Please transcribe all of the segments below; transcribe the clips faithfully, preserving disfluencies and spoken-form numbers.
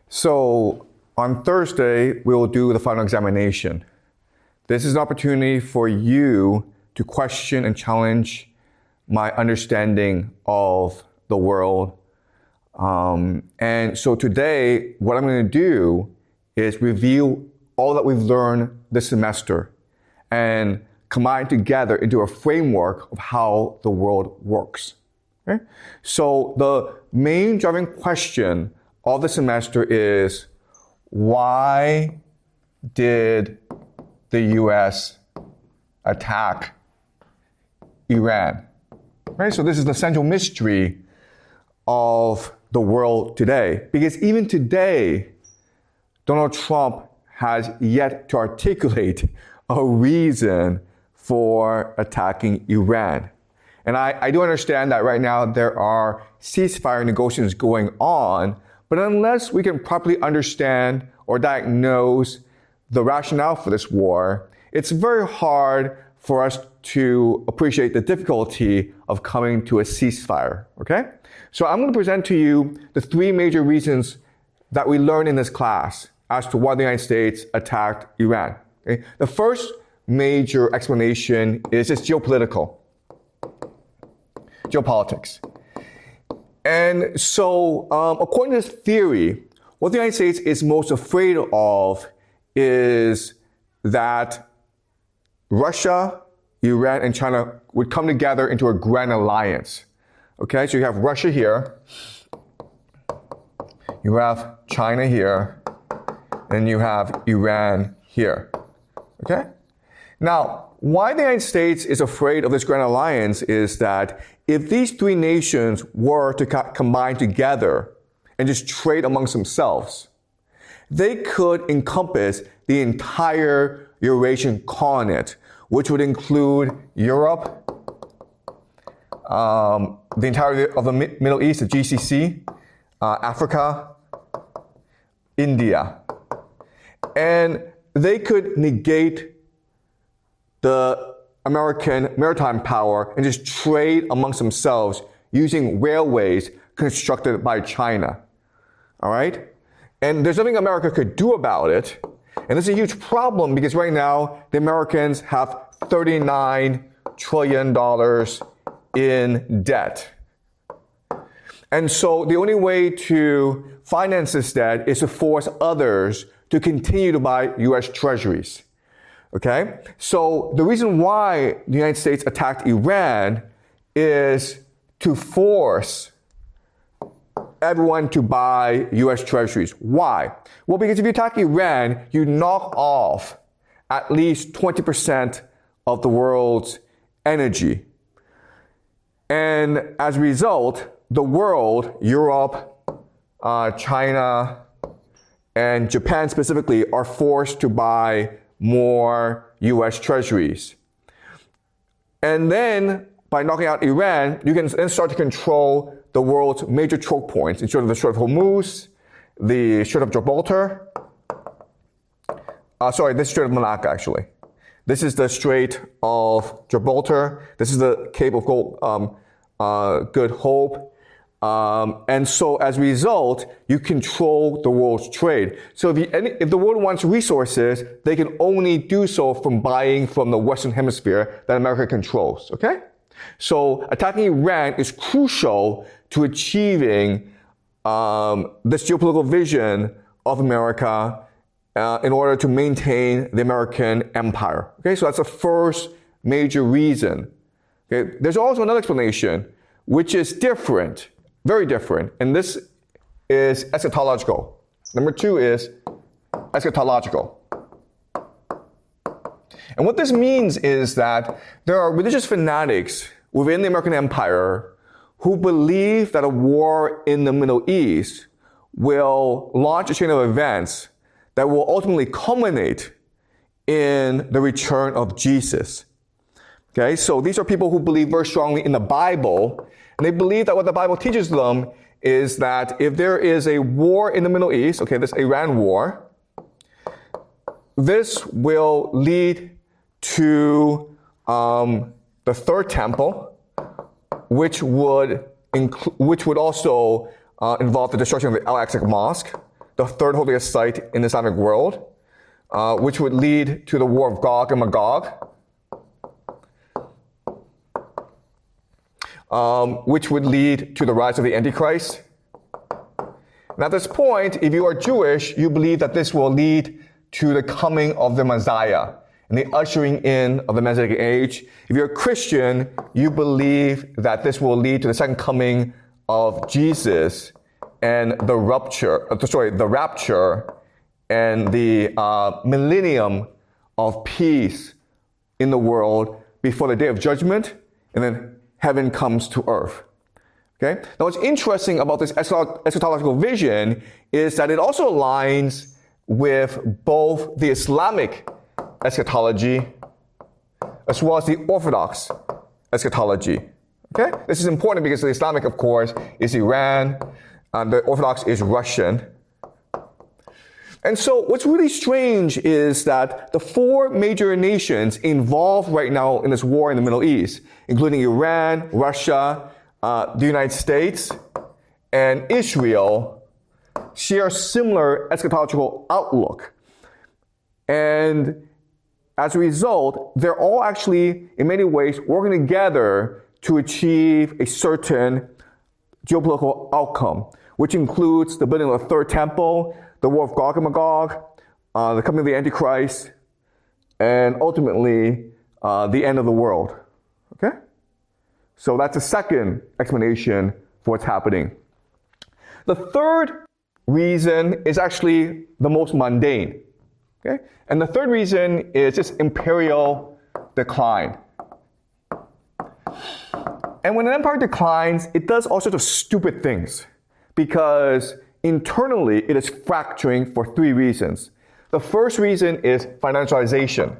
So on Thursday, we will do the final examination. This is an opportunity for you to question and challenge my understanding of the world. Um, and so today, what I'm going to do is review all that we've learned this semester and combine together into a framework of how the world works. Okay? So the main driving question of the semester is, why did the U S attack Iran? Right? So this is the central mystery of the world today. Because even today, Donald Trump has yet to articulate a reason for attacking Iran. And I, I do understand that right now there are ceasefire negotiations going on, but unless we can properly understand or diagnose the rationale for this war, it's very hard for us to appreciate the difficulty of coming to a ceasefire, okay? So I'm going to present to you the three major reasons that we learned in this class as to why the United States attacked Iran. Okay? The first major explanation is just geopolitical, geopolitics. And so, um, according to this theory, what the United States is most afraid of is that Russia, Iran, and China would come together into a grand alliance. Okay, so you have Russia here, you have China here, and you have Iran here. Okay? Now, why the United States is afraid of this grand alliance is that if these three nations were to co- combine together and just trade amongst themselves, they could encompass the entire Eurasian continent, which would include Europe, um, the entirety of the Mi- Middle East, the G C C, uh, Africa, India. And they could negate the American maritime power and just trade amongst themselves using railways constructed by China. All right? And there's nothing America could do about it. And this is a huge problem because right now the Americans have thirty-nine trillion dollars in debt. And so the only way to finance this debt is to force others to continue to buy U S treasuries. Okay? So the reason why the United States attacked Iran is to force everyone to buy U S treasuries. Why? Well, because if you attack Iran, you knock off at least twenty percent of the world's energy. And as a result, the world, Europe, uh, China, and Japan specifically, are forced to buy more U S treasuries. And then, by knocking out Iran, you can then start to control the world's major choke points, instead of the Strait of Hormuz, the Strait of Gibraltar. Uh, sorry, this is Strait of Malacca, actually. This is the Strait of Gibraltar. This is the Cape of Gold, um, uh, Good Hope. Um, and so as a result, you control the world's trade. So if, you, any, if the world wants resources, they can only do so from buying from the Western Hemisphere that America controls, okay? So attacking Iran is crucial to achieving um, this geopolitical vision of America uh, in order to maintain the American empire. Okay, so that's the first major reason. Okay, there's also another explanation, which is different, very different, and this is eschatological. Number two is eschatological. And what this means is that there are religious fanatics within the American empire who believe that a war in the Middle East will launch a chain of events that will ultimately culminate in the return of Jesus. Okay, so these are people who believe very strongly in the Bible, and they believe that what the Bible teaches them is that if there is a war in the Middle East, okay, this Iran war, this will lead to um, the third temple, which would include, which would also uh, involve the destruction of the Al-Aqsa Mosque, the third holiest site in the Islamic world, uh, which would lead to the war of Gog and Magog, um, which would lead to the rise of the Antichrist. And at this point, if you are Jewish, you believe that this will lead to the coming of the Messiah and the ushering in of the Messianic age. If you're a Christian, you believe that this will lead to the second coming of Jesus and the rupture, uh, sorry, the rapture and the uh, millennium of peace in the world before the day of judgment, and then heaven comes to earth. Okay? Now, what's interesting about this eschatological vision is that it also aligns with both the Islamic eschatology as well as the Orthodox eschatology. Okay? This is important because the Islamic, of course, is Iran, and the Orthodox is Russian. And so what's really strange is that the four major nations involved right now in this war in the Middle East, including Iran, Russia, uh, the United States, and Israel, share similar eschatological outlook. And as a result, they're all actually, in many ways, working together to achieve a certain geopolitical outcome, which includes the building of the third temple, the war of Gog and Magog, uh, the coming of the Antichrist, and ultimately uh, the end of the world. Okay? So that's the second explanation for what's happening. The third reason is actually the most mundane. Okay? And the third reason is just imperial decline. And when an empire declines, it does all sorts of stupid things because internally it is fracturing for three reasons. The first reason is financialization,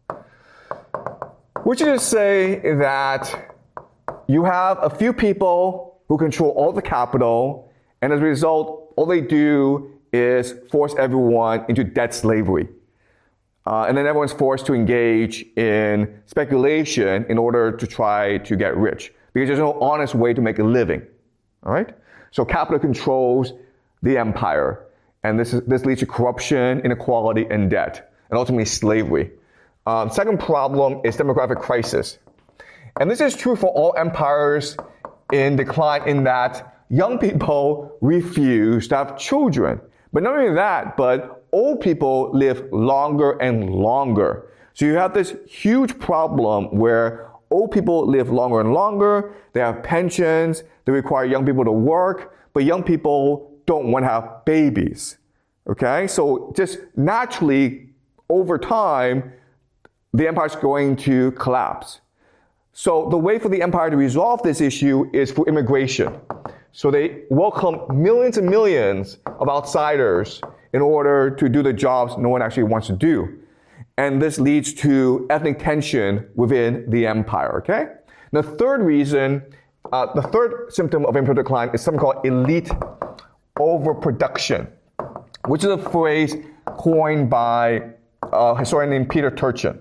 which is to say that you have a few people who control all the capital, and as a result, all they do is force everyone into debt slavery. Uh, and then everyone's forced to engage in speculation in order to try to get rich, because there's no honest way to make a living. All right? So capital controls the empire, and this is, this leads to corruption, inequality, and debt, and ultimately slavery. Um, second problem is demographic crisis. And this is true for all empires in decline in that young people refuse to have children. But not only that, but old people live longer and longer. So you have this huge problem where old people live longer and longer, they have pensions, they require young people to work, but young people don't want to have babies. Okay? So just naturally, over time, the empire is going to collapse. So the way for the empire to resolve this issue is through immigration. So they welcome millions and millions of outsiders in order to do the jobs no one actually wants to do. And this leads to ethnic tension within the empire, okay? The third reason, uh, the third symptom of imperial decline is something called elite overproduction, which is a phrase coined by a historian named Peter Turchin.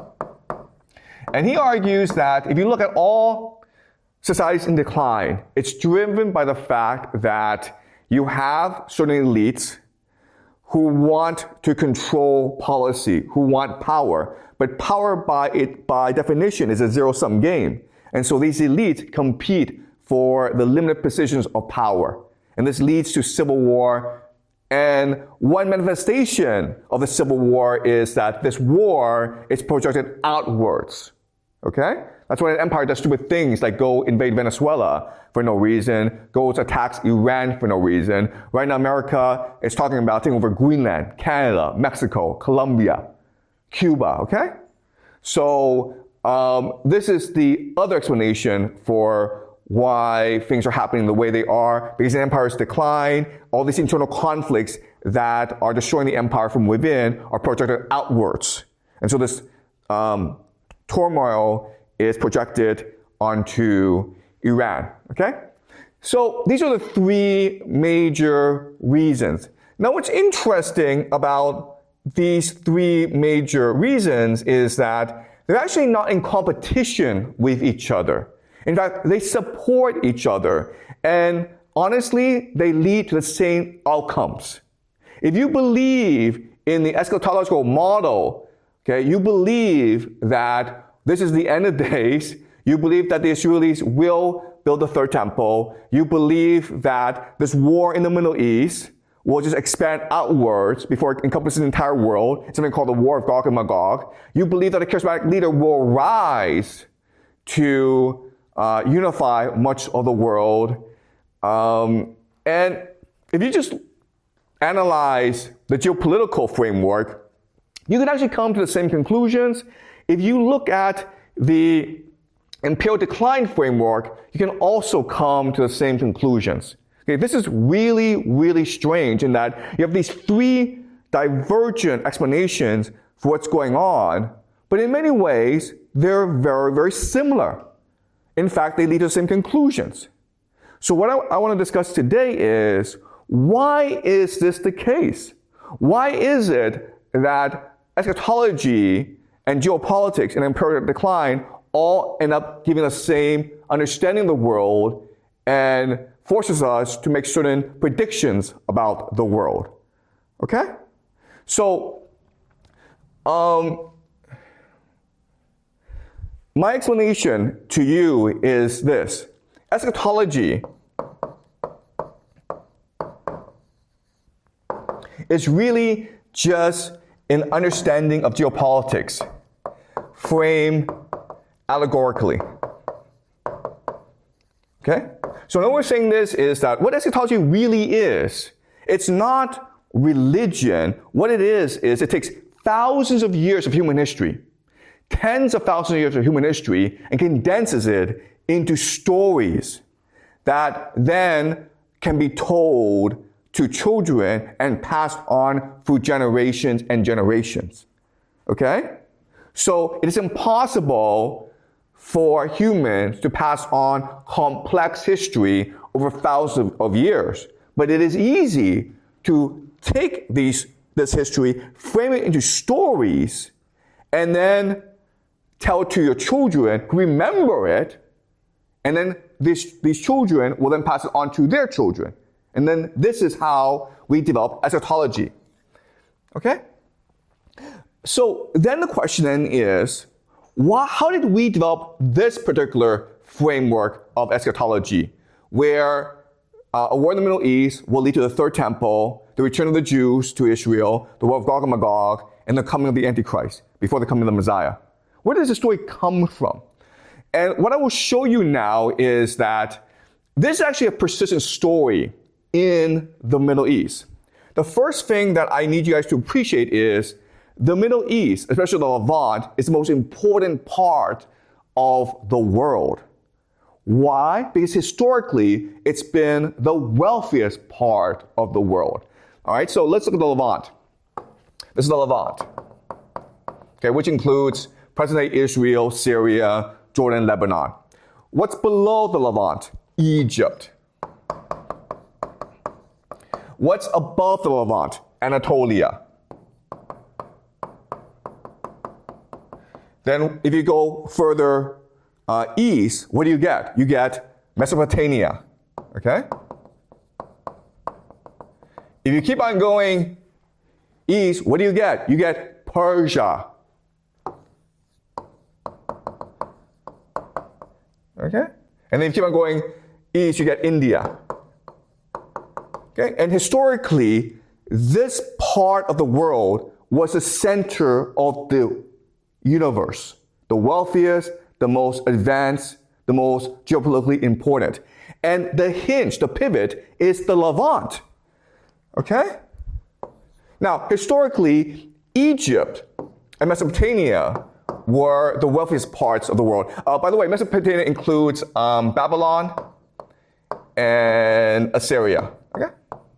And he argues that if you look at all societies in decline, it's driven by the fact that you have certain elites who want to control policy, who want power. But power by it, by definition, is a zero-sum game. And so these elites compete for the limited positions of power. And this leads to civil war. And one manifestation of the civil war is that this war is projected outwards. Okay? That's why an empire does stupid things like go invade Venezuela for no reason, goes attacks Iran for no reason. Right now, America is talking about taking over Greenland, Canada, Mexico, Colombia, Cuba, okay? So um, this is the other explanation for why things are happening the way they are, because the empire's decline, all these internal conflicts that are destroying the empire from within are projected outwards. And so this um, turmoil is projected onto Iran, okay? So these are the three major reasons. Now what's interesting about these three major reasons is that they're actually not in competition with each other. In fact, they support each other. And honestly, they lead to the same outcomes. If you believe in the eschatological model, okay, you believe that this is the end of days, you believe that the Israelis will build the third temple, you believe that this war in the Middle East will just expand outwards before it encompasses the entire world. It's something called the War of Gog and Magog. You believe that a charismatic leader will rise to uh, unify much of the world. Um, and if you just analyze the geopolitical framework, you can actually come to the same conclusions. If you look at the imperial decline framework, you can also come to the same conclusions. Okay, this is really, really strange in that you have these three divergent explanations for what's going on, but in many ways, they're very, very similar. In fact, they lead to the same conclusions. So what I, I want to discuss today is, why is this the case? Why is it that eschatology and geopolitics and imperial decline all end up giving the same understanding of the world and forces us to make certain predictions about the world? Okay? So, um, my explanation to you is this. Eschatology is really just an understanding of geopolitics, framed allegorically. Okay? So when we're saying this is that what eschatology really is, it's not religion. What it is, is it takes thousands of years of human history, tens of thousands of years of human history, and condenses it into stories that then can be told to children and passed on through generations and generations. Okay? So it is impossible for humans to pass on complex history over thousands of years. But it is easy to take these, this history, frame it into stories, and then tell it to your children, remember it, and then these, these children will then pass it on to their children. And then this is how we develop eschatology. Okay? So then the question then is, why, how did we develop this particular framework of eschatology, where uh, a war in the Middle East will lead to the third temple, the return of the Jews to Israel, the war of Gog and Magog, and the coming of the Antichrist, before the coming of the Messiah? Where does the story come from? And what I will show you now is that this is actually a persistent story in the Middle East. The first thing that I need you guys to appreciate is the Middle East, especially the Levant, is the most important part of the world. Why? Because historically, it's been the wealthiest part of the world. All right, so let's look at the Levant. This is the Levant, okay, which includes present-day Israel, Syria, Jordan, Lebanon. What's below the Levant? Egypt. What's above the Levant? Anatolia. Then if you go further uh, east, what do you get? You get Mesopotamia. Okay? If you keep on going east, what do you get? You get Persia. Okay? And then if you keep on going east, you get India. Okay? And historically, this part of the world was the center of the universe. The wealthiest, the most advanced, the most geopolitically important. And the hinge, the pivot, is the Levant. Okay? Now, historically, Egypt and Mesopotamia were the wealthiest parts of the world. Uh, by the way, Mesopotamia includes um, Babylon and Assyria. Okay?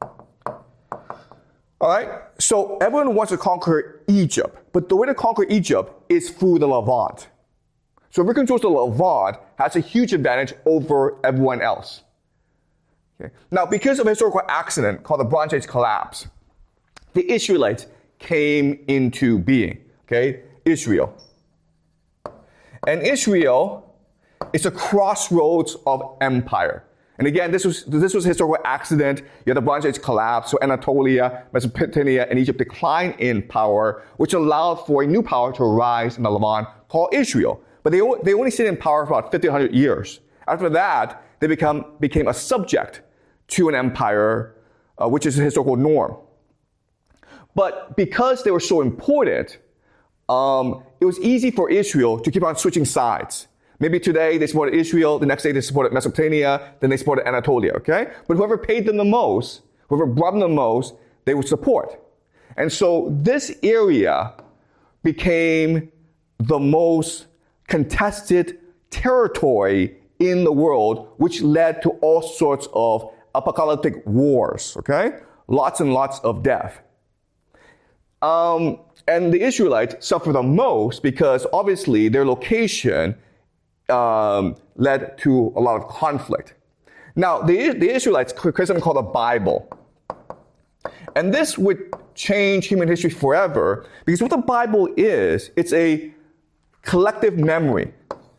All right? So everyone wants to conquer Egypt, but the way to conquer Egypt is through the Levant. So whoever controls the Levant has a huge advantage over everyone else. Okay? Now, because of a historical accident called the Bronze Age collapse, the Israelites came into being. Okay? Israel. And Israel is a crossroads of empire. And again, this was this was a historical accident. You had the Bronze Age collapse, so Anatolia, Mesopotamia, and Egypt declined in power, which allowed for a new power to arise in the Levant called Israel. But they, they only stayed in power for about fifteen hundred years. After that, they become, became a subject to an empire, uh, which is a historical norm. But because they were so important, um, it was easy for Israel to keep on switching sides. Maybe today they supported Israel, the next day they supported Mesopotamia, then they supported Anatolia, okay? But whoever paid them the most, whoever brought them the most, they would support. And so this area became the most contested territory in the world, which led to all sorts of apocalyptic wars, okay? Lots and lots of death. Um, and the Israelites suffer the most because obviously their location um, led to a lot of conflict. Now, the, the Israelites created something called the Bible. And this would change human history forever because what the Bible is, it's a collective memory.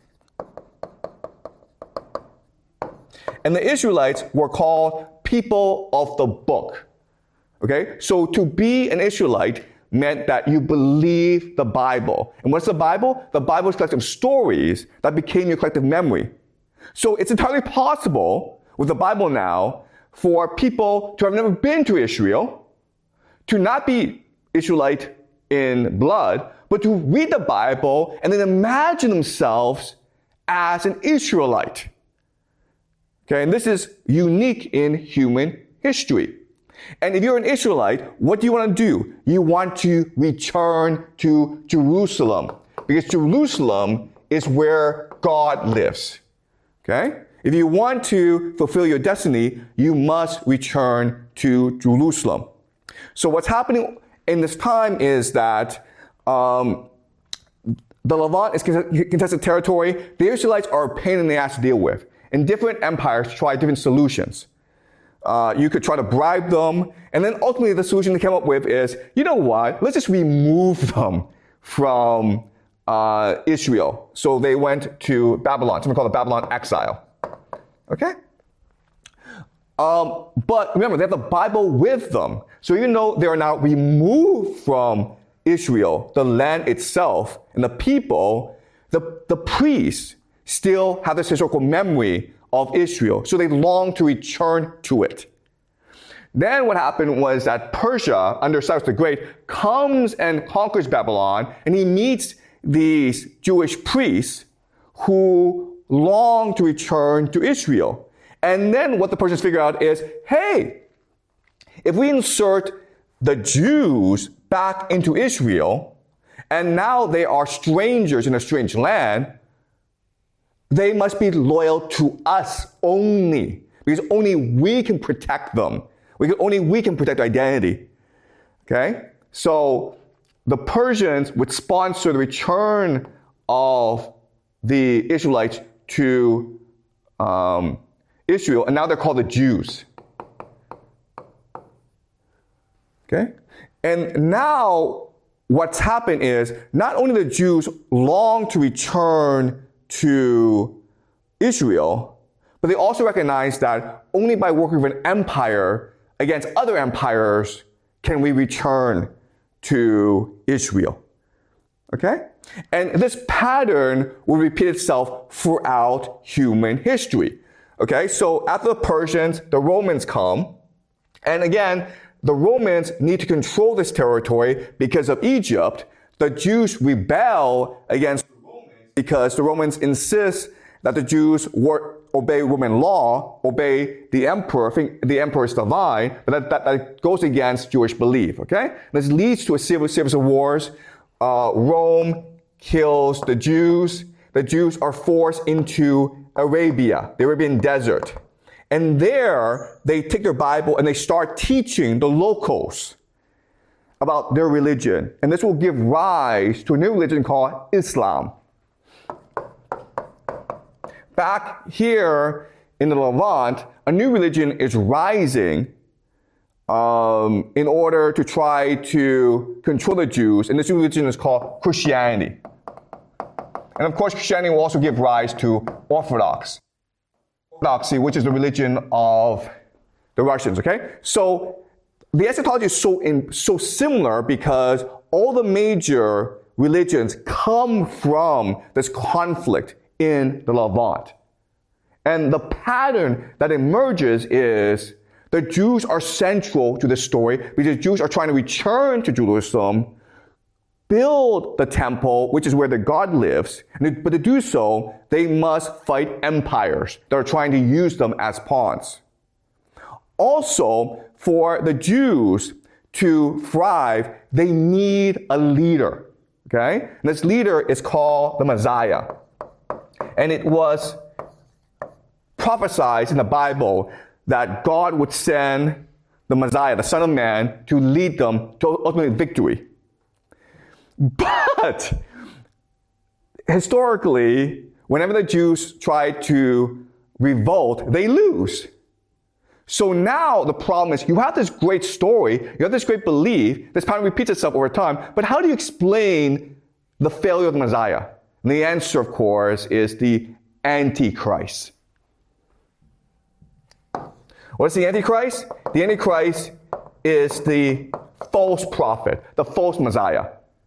And the Israelites were called people of the book. Okay? So to be an Israelite meant that you believe the Bible. And what's the Bible? The Bible is a collective of stories that became your collective memory. So it's entirely possible with the Bible now for people to have never been to Israel, to not be Israelite in blood, but to read the Bible and then imagine themselves as an Israelite. Okay, and this is unique in human history. And if you're an Israelite, what do you want to do? You want to return to Jerusalem, because Jerusalem is where God lives. Okay? If you want to fulfill your destiny, you must return to Jerusalem. So what's happening in this time is that um, the Levant is contested territory. The Israelites are a pain in the ass to deal with. And different empires try different solutions. Uh, you could try to bribe them, and then ultimately the solution they came up with is, you know what, let's just remove them from uh, Israel. So they went to Babylon, something called the Babylon exile. Okay? Um, but remember, they have the Bible with them. So even though they are now removed from Israel, the land itself, and the people, the, the priests still have this historical memory of Israel. So they long to return to it. Then what happened was that Persia, under Cyrus the Great, comes and conquers Babylon, and he meets these Jewish priests who long to return to Israel. And then what the Persians figure out is, hey, if we insert the Jews back into Israel, and now they are strangers in a strange land, they must be loyal to us only, because only we can protect them. We can, only we can protect identity. Okay? So the Persians would sponsor the return of the Israelites to um, Israel, and now they're called the Jews. Okay? And now what's happened is not only the Jews long to return to Israel, but they also recognize that only by working with an empire against other empires can we return to Israel. Okay? And this pattern will repeat itself throughout human history. Okay? So after the Persians, the Romans come. And again, the Romans need to control this territory because of Egypt. The Jews rebel against because the Romans insist that the Jews were, obey Roman law, obey the emperor. I think the emperor is divine, but that, that, that goes against Jewish belief, okay? This leads to a series, series of wars. Uh, Rome kills the Jews. The Jews are forced into Arabia, the Arabian desert. And there, they take their Bible and they start teaching the locals about their religion. And this will give rise to a new religion called Islam. Back here in the Levant, a new religion is rising um, in order to try to control the Jews, and this new religion is called Christianity. And of course, Christianity will also give rise to Orthodox. Orthodoxy, which is the religion of the Russians, okay? So the eschatology is so in, so similar because all the major religions come from this conflict in the Levant. And the pattern that emerges is the Jews are central to this story because Jews are trying to return to Jerusalem, build the temple, which is where the God lives. But to do so, they must fight empires that are trying to use them as pawns. Also, for the Jews to thrive, they need a leader. Okay? And this leader is called the Messiah. And it was prophesied in the Bible that God would send the Messiah, the Son of Man, to lead them to ultimate victory. But historically, whenever the Jews try to revolt, they lose. So now the problem is you have this great story, you have this great belief, this pattern repeats itself over time, but how do you explain the failure of the Messiah? And the answer, of course, is the Antichrist. What is the Antichrist? The Antichrist is the false prophet, the false Messiah.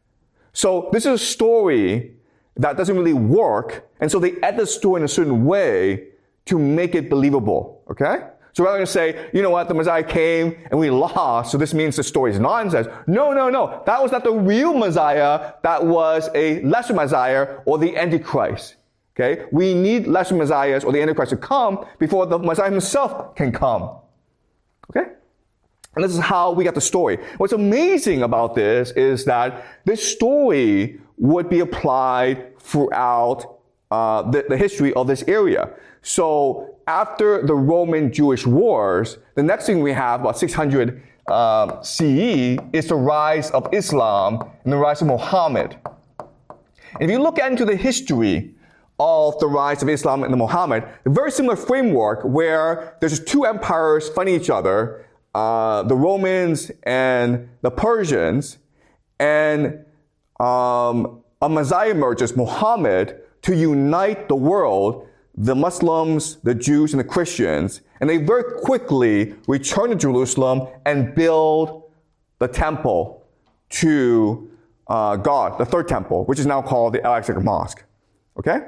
So this is a story that doesn't really work, and so they add the story in a certain way to make it believable, okay? So rather than say, you know what, the Messiah came and we lost, so this means the story is nonsense. No, no, no. That was not the real Messiah. That was a lesser Messiah or the Antichrist. Okay? We need lesser Messiahs or the Antichrist to come before the Messiah himself can come. Okay? And this is how we got the story. What's amazing about this is that this story would be applied throughout uh, the, the history of this area. So after the Roman-Jewish wars, the next thing we have, about six hundred uh, C E, is the rise of Islam and the rise of Muhammad. And if you look into the history of the rise of Islam and the Muhammad, a very similar framework where there's two empires fighting each other, uh, the Romans and the Persians, and um, a Messiah emerges, Muhammad, to unite the world, the Muslims, the Jews, and the Christians, and they very quickly return to Jerusalem and build the temple to uh, God, the third temple, which is now called the Al-Aqsa Mosque. Okay?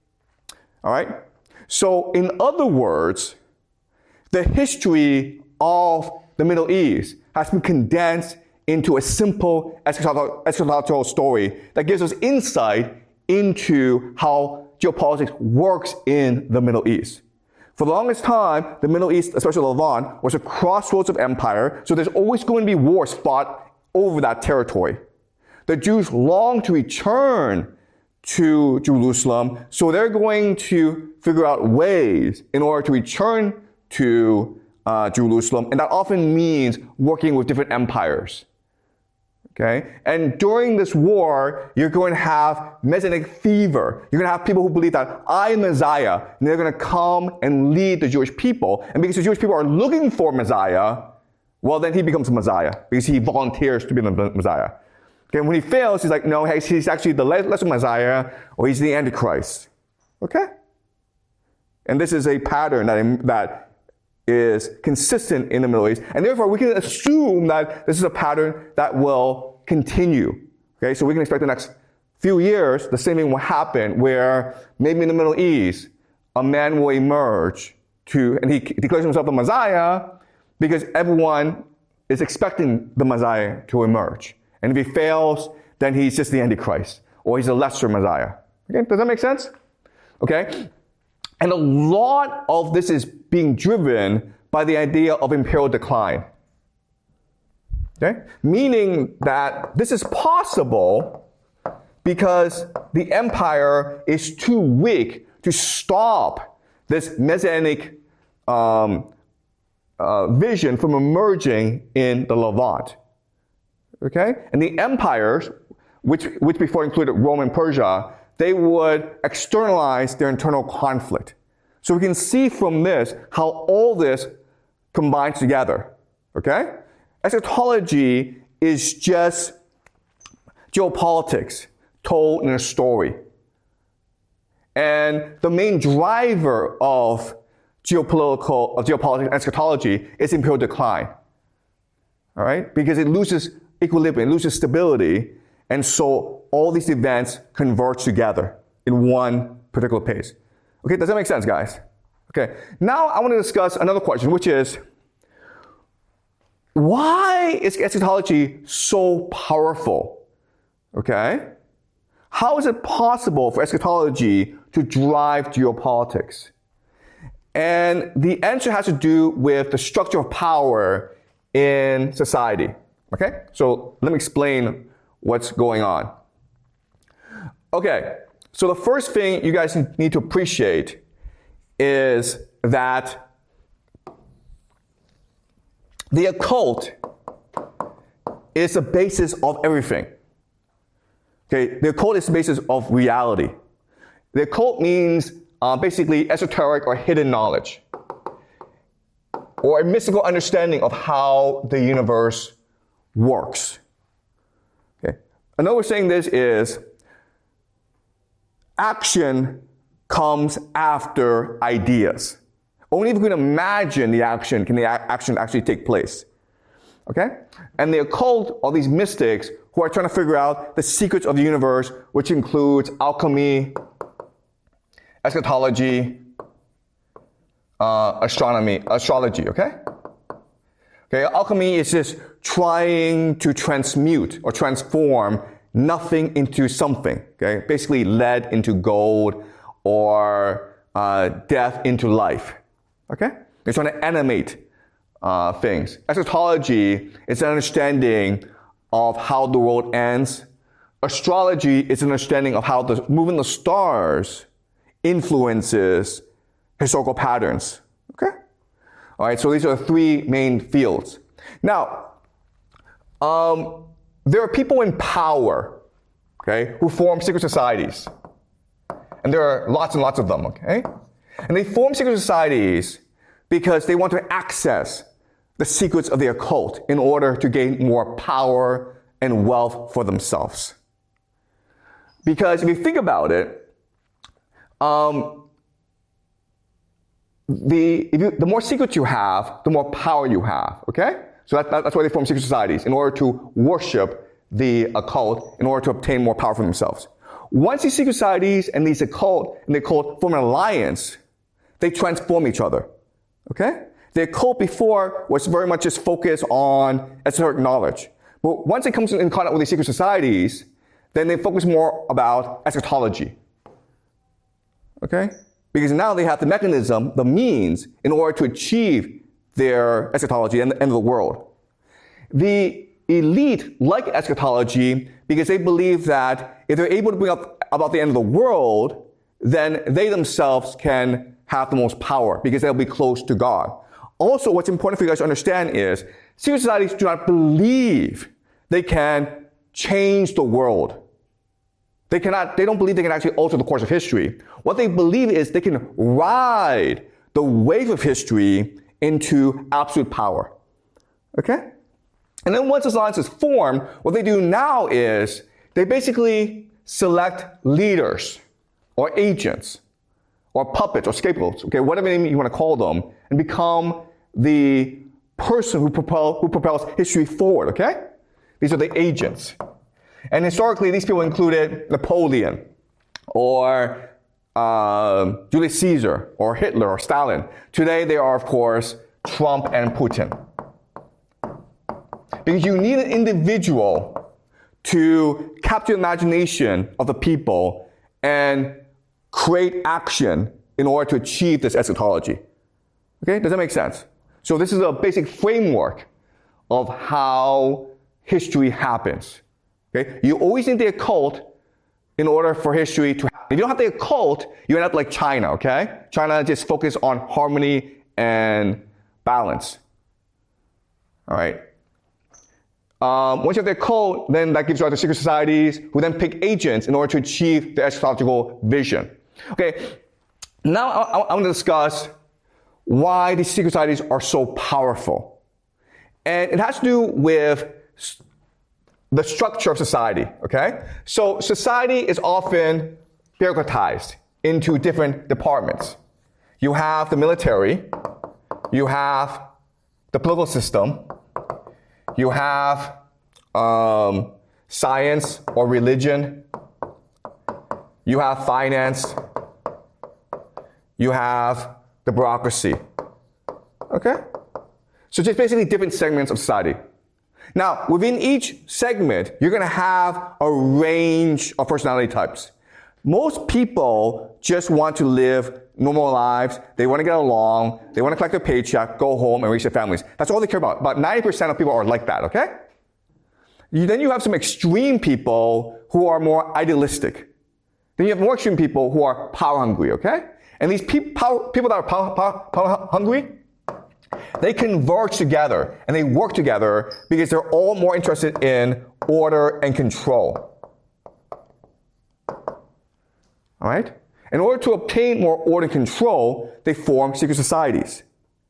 All right? So, in other words, the history of the Middle East has been condensed into a simple eschatological story that gives us insight into how geopolitics works in the Middle East. For the longest time, the Middle East, especially Levant, was a crossroads of empire, so there's always going to be wars fought over that territory. The Jews long to return to Jerusalem, so they're going to figure out ways in order to return to uh, Jerusalem, and that often means working with different empires. Okay? And during this war, you're going to have Messianic fever. You're going to have people who believe that I am Messiah, and they're going to come and lead the Jewish people. And because the Jewish people are looking for Messiah, well, then he becomes a Messiah, because he volunteers to be the Messiah. Okay? And when he fails, he's like, no, he's actually the lesser Messiah, or he's the Antichrist. Okay? And this is a pattern that, that is consistent in the Middle East. And therefore, we can assume that this is a pattern that will continue. Okay, so we can expect the next few years, the same thing will happen, where maybe in the Middle East, a man will emerge to, and he declares himself the Messiah, because everyone is expecting the Messiah to emerge. And if he fails, then he's just the Antichrist, or he's a lesser Messiah. Okay, does that make sense? Okay? And a lot of this is being driven by the idea of imperial decline. Okay? Meaning that this is possible because the empire is too weak to stop this messianic um, uh, vision from emerging in the Levant. Okay? And the empires, which, which before included Rome and Persia, they would externalize their internal conflict. So we can see from this how all this combines together. Okay? Eschatology is just geopolitics told in a story. And the main driver of geopolitical, uh, geopolitics and eschatology is imperial decline. All right? Because it loses equilibrium, it loses stability, and so all these events converge together in one particular pace. Okay, does that make sense, guys? Okay, now I want to discuss another question, which is, why is eschatology so powerful? Okay? How is it possible for eschatology to drive geopolitics? And the answer has to do with the structure of power in society. Okay? So let me explain what's going on. Okay, so the first thing you guys need to appreciate is that the occult is the basis of everything. Okay, the occult is the basis of reality. The occult means uh, basically esoteric or hidden knowledge, or a mystical understanding of how the universe works. Okay, another way of saying this is action comes after ideas. Only if we can imagine the action can the action actually take place. Okay? And the occult are these mystics who are trying to figure out the secrets of the universe, which includes alchemy, eschatology, uh, astronomy, astrology, okay? Okay, alchemy is just trying to transmute or transform nothing into something, okay? Basically lead into gold or uh, death into life, okay? They're trying to animate uh, things. Eschatology is an understanding of how the world ends. Astrology is an understanding of how the moving the stars influences historical patterns, okay? All right, so these are the three main fields. Now, um, there are people in power, okay, who form secret societies. And there are lots and lots of them, okay? And they form secret societies because they want to access the secrets of the occult in order to gain more power and wealth for themselves. Because if you think about it, um, the, if you, the more secrets you have, the more power you have, okay? So that, that, that's why they form secret societies, in order to worship the occult, in order to obtain more power for themselves. Once these secret societies and these occult and the occult form an alliance, they transform each other, okay? The occult before was very much just focused on esoteric knowledge. But once it comes in contact with these secret societies, then they focus more about eschatology, okay? Because now they have the mechanism, the means, in order to achieve their eschatology and the end of the world. The elite like eschatology because they believe that if they're able to bring up about the end of the world, then they themselves can have the most power because they'll be close to God. Also, what's important for you guys to understand is secret societies do not believe they can change the world. They cannot, they don't believe they can actually alter the course of history. What they believe is they can ride the wave of history into absolute power. Okay? And then once this alliance is formed, what they do now is they basically select leaders or agents or puppets or scapegoats, okay, whatever name you want to call them, and become the person who, propel, who propels history forward, okay? These are the agents. And historically, these people included Napoleon or uh, Julius Caesar or Hitler or Stalin. Today, they are, of course, Trump and Putin. Because you need an individual to capture the imagination of the people and create action in order to achieve this eschatology. Okay, does that make sense? So this is a basic framework of how history happens. Okay, you always need the occult in order for history to happen. If you don't have the occult, you end up like China, okay? China just focuses on harmony and balance. All right. Um, once you have the occult, then that gives rise to secret societies who then pick agents in order to achieve the eschatological vision. Okay, now I, I, I want to discuss why these secret societies are so powerful. And it has to do with the structure of society, okay? So society is often bureaucratized into different departments. You have the military. You have the political system. You have um, science or religion. You have finance. You have the bureaucracy. Okay? So just basically different segments of society. Now, within each segment, you're going to have a range of personality types. Most people just want to live normal lives. They want to get along. They want to collect their paycheck, go home, and raise their families. That's all they care about. About ninety percent of people are like that, okay? You, then you have some extreme people who are more idealistic. Then you have more extreme people who are power hungry, okay? And these pe- power, people that are power, power, power hungry, they converge together and they work together because they're all more interested in order and control. All right? In order to obtain more order and control, they form secret societies.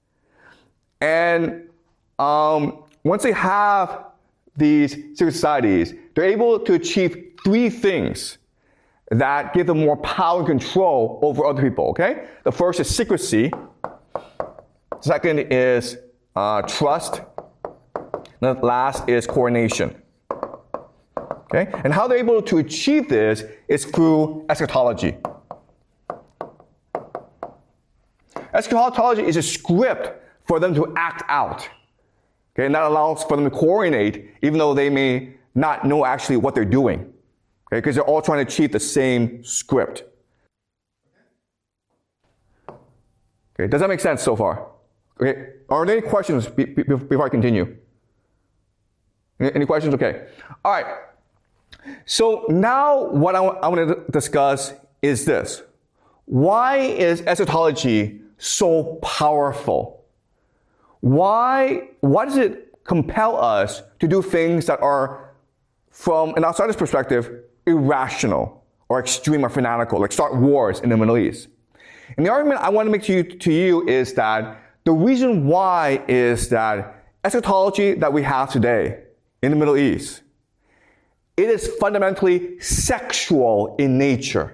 And um, once they have these secret societies, they're able to achieve three things that give them more power and control over other people, okay? The first is secrecy. Second is uh, trust. And the last is coordination. Okay? And how they're able to achieve this is through eschatology. Eschatology is a script for them to act out. Okay? And that allows for them to coordinate even though they may not know actually what they're doing. Okay? Because they're all trying to achieve the same script. Okay? Does that make sense so far? Okay, are there any questions be, be, before I continue? Any, any questions? Okay. All right. So now what I, I want to discuss is this. Why is eschatology so powerful? Why, why does it compel us to do things that are, from an outsider's perspective, irrational or extreme or fanatical, like start wars in the Middle East? And the argument I want to make to you, to you is that the reason why is that eschatology that we have today in the Middle East, it is fundamentally sexual in nature.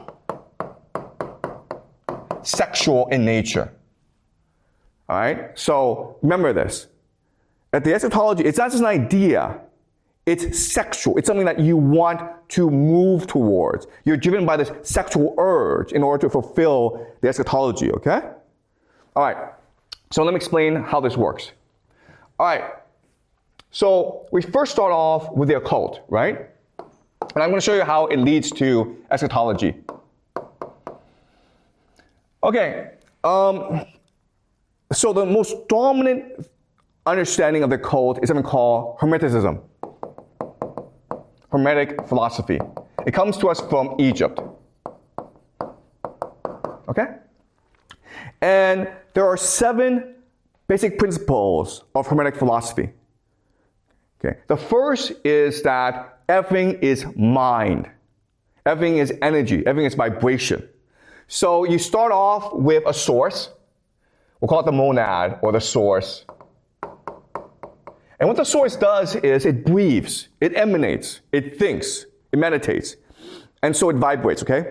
Sexual in nature. All right? So remember this. At the eschatology, it's not just an idea. It's sexual. It's something that you want to move towards. You're driven by this sexual urge in order to fulfill the eschatology, okay? All right. So let me explain how this works. All right. So we first start off with the occult, right? And I'm going to show you how it leads to eschatology. Okay. Um, so the most dominant understanding of the occult is something called Hermeticism. Hermetic philosophy. It comes to us from Egypt. Okay? And there are seven basic principles of Hermetic philosophy. Okay. The first is that everything is mind. Everything is energy. Everything is vibration. So you start off with a source. We'll call it the monad or the source. And what the source does is it breathes, it emanates, it thinks, it meditates. And so it vibrates, okay?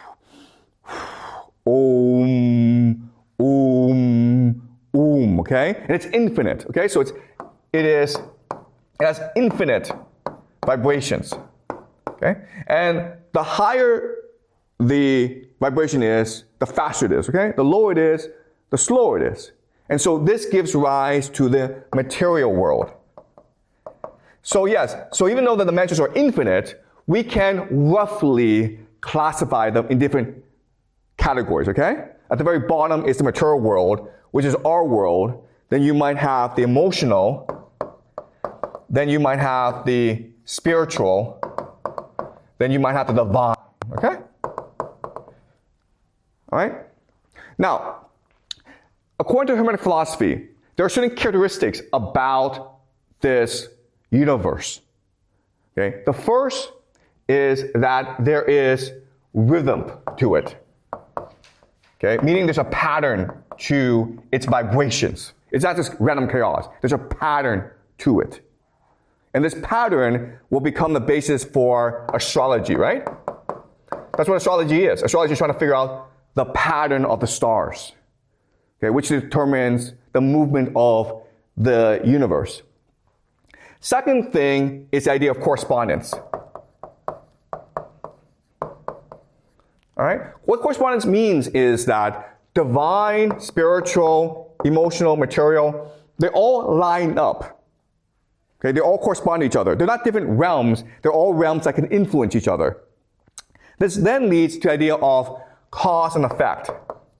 Om, om, om, okay? And it's infinite, okay? So it's, it is, it has infinite vibrations, okay? And the higher the vibration is, the faster it is, okay? The lower it is, the slower it is. And so this gives rise to the material world. So yes, so even though the dimensions are infinite, we can roughly classify them in different categories, okay? At the very bottom is the material world, which is our world. Then you might have the emotional. Then you might have the spiritual. Then you might have the divine, okay? All right? Now, according to Hermetic philosophy, there are certain characteristics about this universe. Okay? The first is that there is rhythm to it. Okay? Meaning there's a pattern to its vibrations. It's not just random chaos. There's a pattern to it. And this pattern will become the basis for astrology, right? That's what astrology is. Astrology is trying to figure out the pattern of the stars, okay, which determines the movement of the universe. Second thing is the idea of correspondence. All right? What correspondence means is that divine, spiritual, emotional, material, they all line up. Okay? They all correspond to each other. They're not different realms. They're all realms that can influence each other. This then leads to the idea of cause and effect,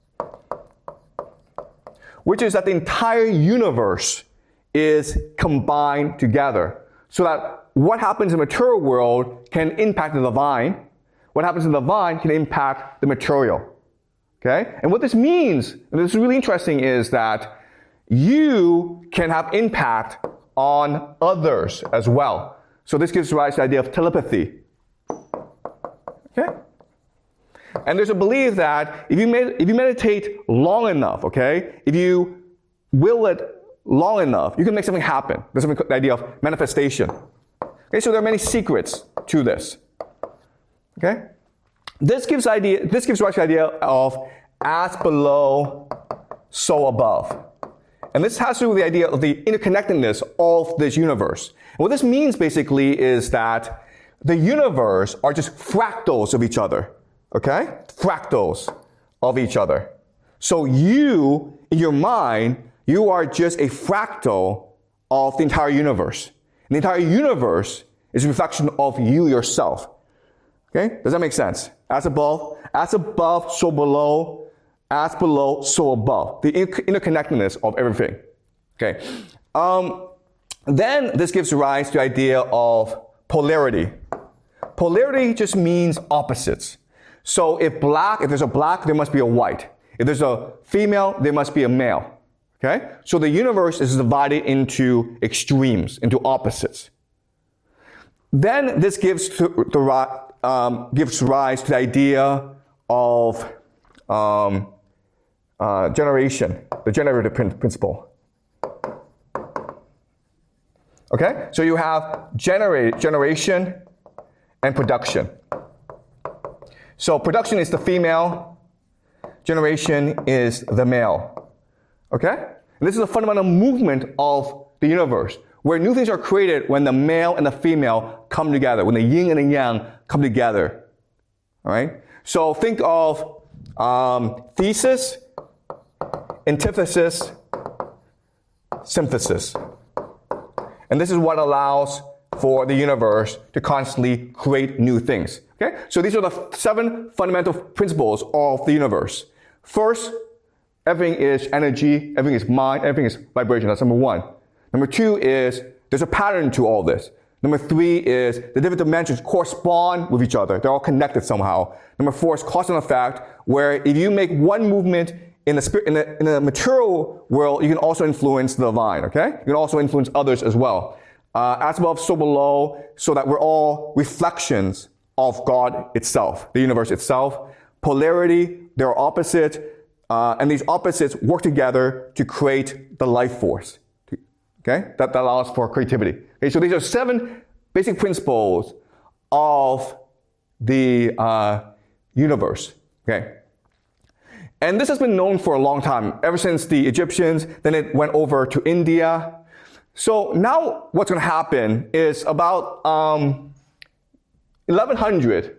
which is that the entire universe is combined together, so that what happens in the material world can impact the divine. What happens in the divine can impact the material. Okay? And what this means, and this is really interesting, is that you can have impact on others as well. So this gives rise to the idea of telepathy. Okay? And there's a belief that if you med- if you meditate long enough, okay, if you will it long enough, you can make something happen. There's something called the idea of manifestation. Okay, so there are many secrets to this. Okay? This gives idea this gives rise to the idea of as below, so above. And this has to do with the idea of the interconnectedness of this universe. And what this means basically is that the universe are just fractals of each other. Okay? Fractals of each other. So you, in your mind, you are just a fractal of the entire universe. And the entire universe is a reflection of you yourself. Okay? Does that make sense? As above, as above, so below. As below, so above. The interconnectedness of everything. Okay. Um, then this gives rise to the idea of polarity. Polarity just means opposites. So if black, if there's a black, there must be a white. If there's a female, there must be a male. Okay? So the universe is divided into extremes, into opposites. Then this gives to, to, um, gives rise to the idea of um, uh, generation, the generative principle. Okay? So you have generate, generation and production. So production is the female, generation is the male. Okay? And this is a fundamental movement of the universe, where new things are created when the male and the female come together, when the yin and the yang come together. All right? So think of um, thesis, antithesis, synthesis. And this is what allows for the universe to constantly create new things. Okay? So these are the seven fundamental principles of the universe. First, everything is energy, everything is mind, everything is vibration. That's number one. Number two is there's a pattern to all this. Number three is the different dimensions correspond with each other. They're all connected somehow. Number four is cause and effect, where if you make one movement in the spirit, in the, in the material world, you can also influence the divine. Okay? You can also influence others as well. Uh, as above, so below, so that we're all reflections of God itself, the universe itself. Polarity, there are opposites, uh, and these opposites work together to create the life force. Okay? That, that allows for creativity. Okay, so these are seven basic principles of the uh, universe. Okay? And this has been known for a long time, ever since the Egyptians, then it went over to India. So now what's going to happen is about um, eleven hundred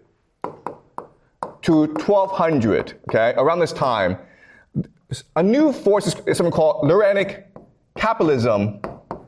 to twelve hundred, okay, around this time, a new force is something called Luranic capitalism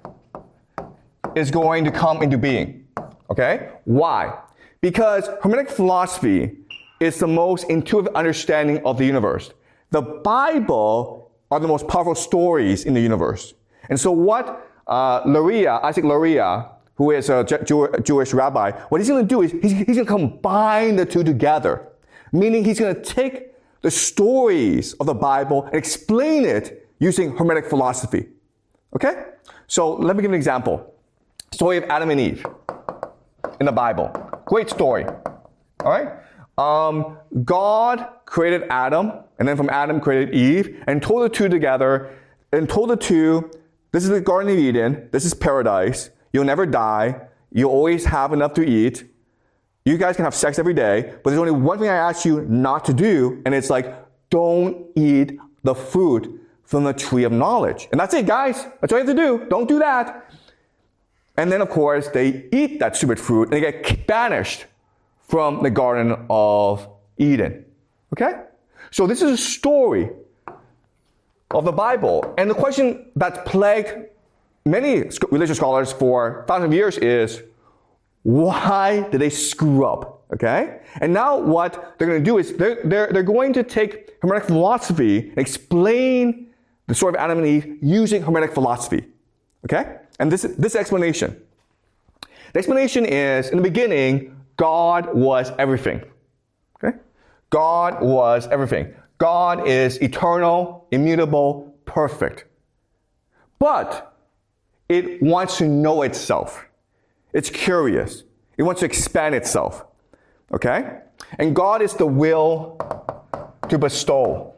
is going to come into being. Okay? Why? Because Hermetic philosophy is the most intuitive understanding of the universe. The Bible are the most powerful stories in the universe. And so what uh, Luria, Isaac Luria, who is a Jew- Jewish rabbi, what he's going to do is he's, he's going to combine the two together. Meaning he's going to take the stories of the Bible and explain it using Hermetic philosophy. Okay? So let me give an example. Story of Adam and Eve in the Bible. Great story. All right? Um, God created Adam, and then from Adam created Eve, and told the two together, and told the two, this is the Garden of Eden, this is paradise, you'll never die, you'll always have enough to eat, you guys can have sex every day, but there's only one thing I ask you not to do, and it's like, don't eat the fruit from the tree of knowledge. And that's it, guys. That's all you have to do. Don't do that. And then, of course, they eat that stupid fruit and they get banished from the Garden of Eden. Okay? So this is a story of the Bible. And the question that's plagued many religious scholars for thousands of years is, why did they screw up? Okay? And now what they're going to do is they're, they're, they're going to take Hermetic philosophy and explain the story of Adam and Eve using Hermetic philosophy. Okay? And this, this explanation. The explanation is, in the beginning, God was everything. Okay? God was everything. God is eternal, immutable, perfect. But it wants to know itself. It's curious. It wants to expand itself. Okay? And God is the will to bestow.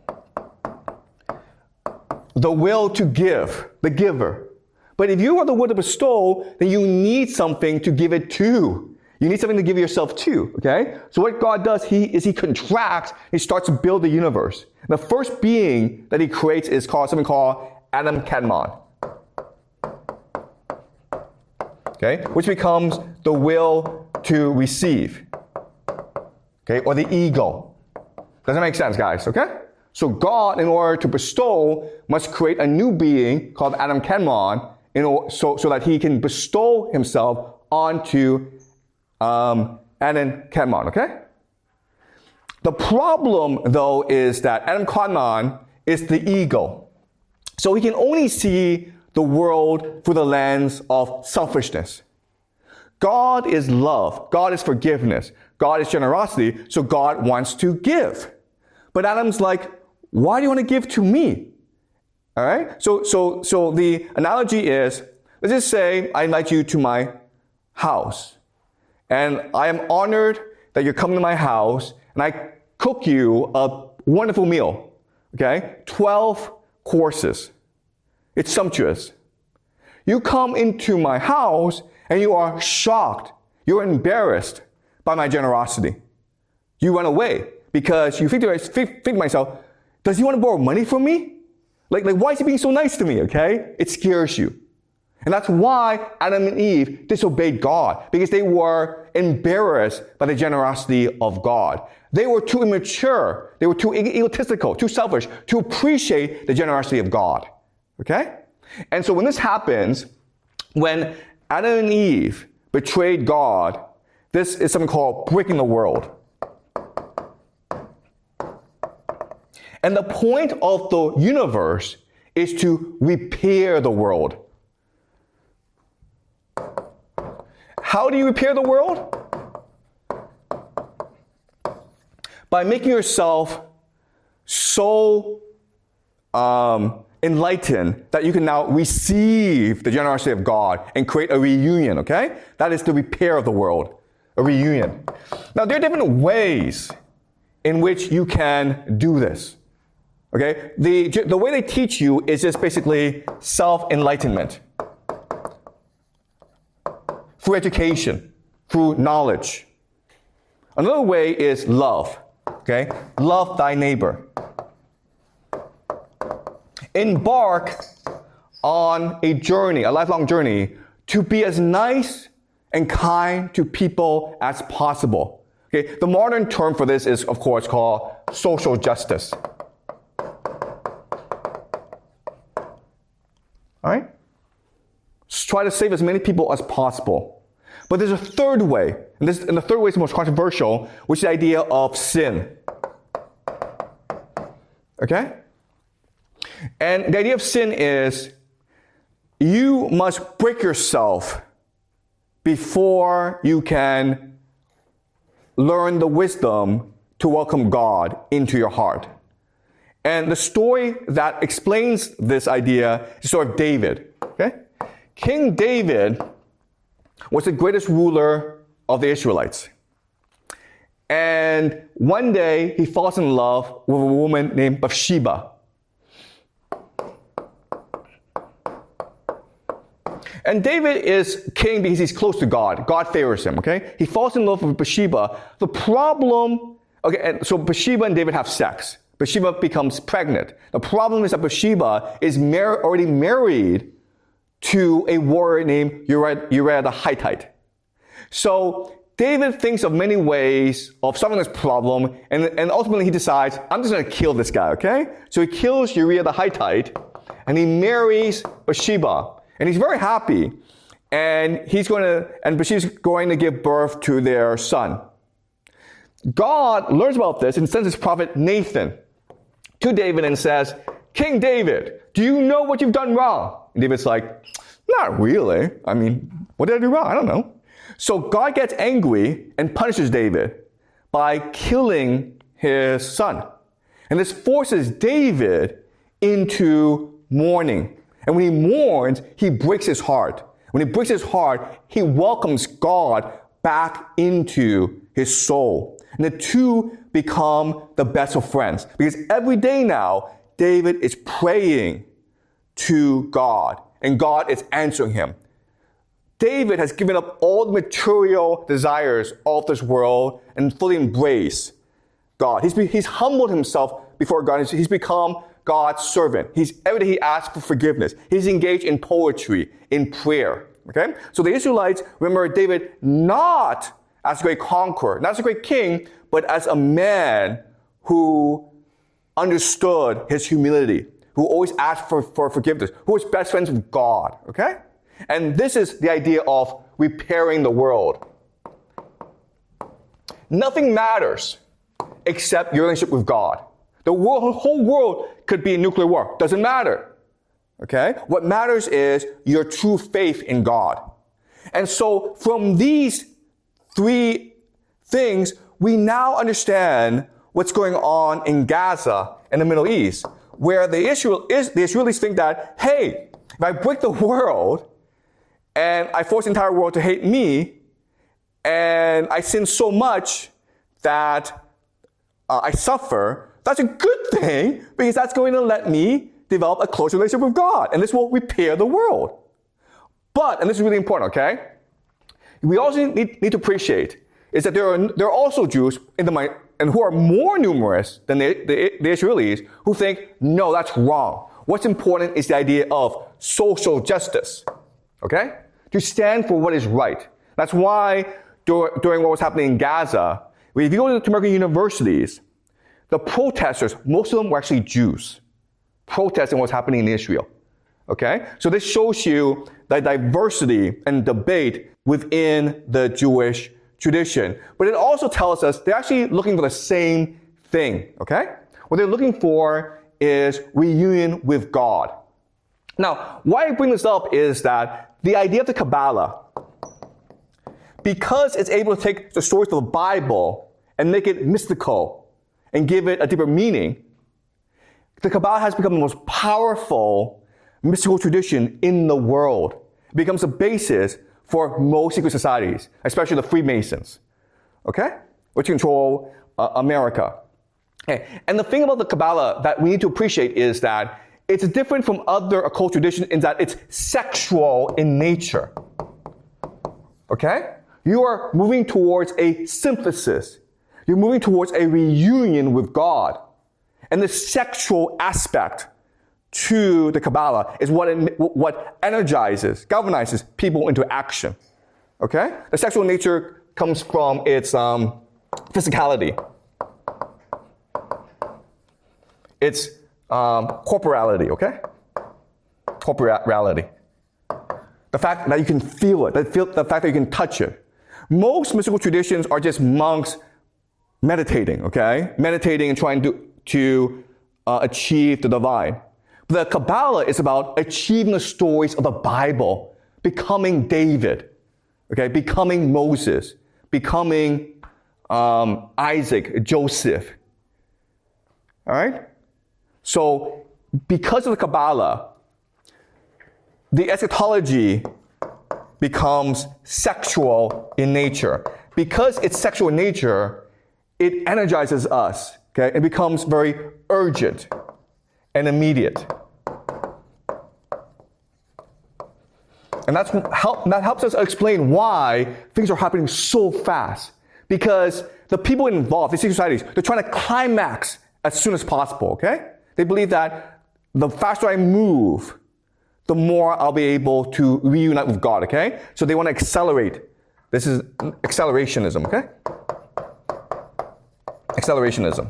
The will to give. The giver. But if you are the will to bestow, then you need something to give it to. You need something to give yourself to, okay? So what God does he, is he contracts, he starts to build the universe. And the first being that he creates is called something called Adam Kadmon. Okay? Which becomes the will to receive. Okay? Or the ego. Does that make sense, guys? Okay? So God, in order to bestow, must create a new being called Adam Kadmon in order, so, so that he can bestow himself onto Um, Adam Kadmon, okay? The problem, though, is that Adam Kadmon is the ego. So he can only see the world through the lens of selfishness. God is love. God is forgiveness. God is generosity. So God wants to give. But Adam's like, why do you want to give to me? All right? So, so, so the analogy is, let's just say I invite you to my house. And I am honored that you're coming to my house, and I cook you a wonderful meal. Okay? twelve courses. It's sumptuous. You come into my house, and you are shocked. You're embarrassed by my generosity. You run away because you think to, think to myself, does he want to borrow money from me? Like, like, why is he being so nice to me? Okay? It scares you. And that's why Adam and Eve disobeyed God, because they were embarrassed by the generosity of God. They were too immature. They were too egotistical, too selfish to appreciate the generosity of God. Okay? And so when this happens, when Adam and Eve betrayed God, this is something called breaking the world. And the point of the universe is to repair the world. How do you repair the world? By making yourself so um, enlightened that you can now receive the generosity of God and create a reunion, okay? That is the repair of the world, a reunion. Now, there are different ways in which you can do this, okay? The, the way they teach you is just basically self-enlightenment. Through education, through knowledge. Another way is love, okay? Love thy neighbor. Embark on a journey, a lifelong journey, to be as nice and kind to people as possible. Okay? The modern term for this is, of course, called social justice. All right? Try to save as many people as possible. But there's a third way, and, this, and the third way is the most controversial, which is the idea of sin. Okay? And the idea of sin is you must break yourself before you can learn the wisdom to welcome God into your heart. And the story that explains this idea is the story of David. Okay? King David was the greatest ruler of the Israelites. And one day he falls in love with a woman named Bathsheba. And David is king because he's close to God. God favors him, okay? He falls in love with Bathsheba. The problem, okay, and so Bathsheba and David have sex. Bathsheba becomes pregnant. The problem is that Bathsheba is mar- already married to a warrior named Uriah, Uriah the Hittite. So David thinks of many ways of solving this problem, and, and ultimately he decides, I'm just going to kill this guy, okay? So he kills Uriah the Hittite, and he marries Bathsheba, and he's very happy, and he's going to, and Bathsheba's going to give birth to their son. God learns about this and sends his prophet Nathan to David and says, King David, do you know what you've done wrong? And David's like, not really. I mean, what did I do wrong? I don't know. So God gets angry and punishes David by killing his son. And this forces David into mourning. And when he mourns, he breaks his heart. When he breaks his heart, he welcomes God back into his soul. And the two become the best of friends. Because every day now, David is praying to God. And God is answering him. David has given up all the material desires of this world and fully embraced God. He's, he's humbled himself before God. He's, he's become God's servant. He's, every day he asks for forgiveness. He's engaged in poetry, in prayer. Okay? So the Israelites remember David not as a great conqueror, not as a great king, but as a man who understood his humility, who always asked for, for forgiveness, who was best friends with God. Okay? And this is the idea of repairing the world. Nothing matters except your relationship with God. The world, whole world could be a nuclear war. Doesn't matter. Okay? What matters is your true faith in God. And so from these three things, we now understand what's going on in Gaza and the Middle East, where the Israel is, the Israelis think that, hey, if I break the world, and I force the entire world to hate me, and I sin so much that uh, I suffer, that's a good thing, because that's going to let me develop a close relationship with God, and this will repair the world. But, and this is really important, okay? We also need, need to appreciate is that there are there are also Jews in the and who are more numerous than the, the, the Israelis who think, no, that's wrong. What's important is the idea of social justice. Okay? To stand for what is right. That's why dur- during what was happening in Gaza, if you go to American universities, the protesters, most of them were actually Jews, protesting what's happening in Israel. Okay? So this shows you the diversity and debate within the Jewish tradition. But it also tells us they're actually looking for the same thing. Okay? What they're looking for is reunion with God. Now, why I bring this up is that the idea of the Kabbalah, because it's able to take the stories of the Bible and make it mystical and give it a deeper meaning, the Kabbalah has become the most powerful mystical tradition in the world. It becomes the basis for most secret societies, especially the Freemasons, okay, which control uh, America. Okay. And the thing about the Kabbalah that we need to appreciate is that it's different from other occult traditions in that it's sexual in nature. Okay? You are moving towards a synthesis. You're moving towards a reunion with God. And the sexual aspect to the Kabbalah is what it, what energizes, galvanizes people into action. Okay? The sexual nature comes from its um, physicality. It's um, corporality, okay? Corporality. The fact that you can feel it, the, feel, the fact that you can touch it. Most mystical traditions are just monks meditating, okay? Meditating and trying to, to uh, achieve the divine. But the Kabbalah is about achieving the stories of the Bible, becoming David, okay? Becoming Moses, becoming um, Isaac, Joseph. All right? So, because of the Kabbalah, the eschatology becomes sexual in nature. Because it's sexual in nature, it energizes us, okay? It becomes very urgent and immediate. And that's help, that helps us explain why things are happening so fast. Because the people involved, these societies, they're trying to climax as soon as possible, okay? They believe that the faster I move, the more I'll be able to reunite with God, okay? So they want to accelerate. This is accelerationism, okay? Accelerationism.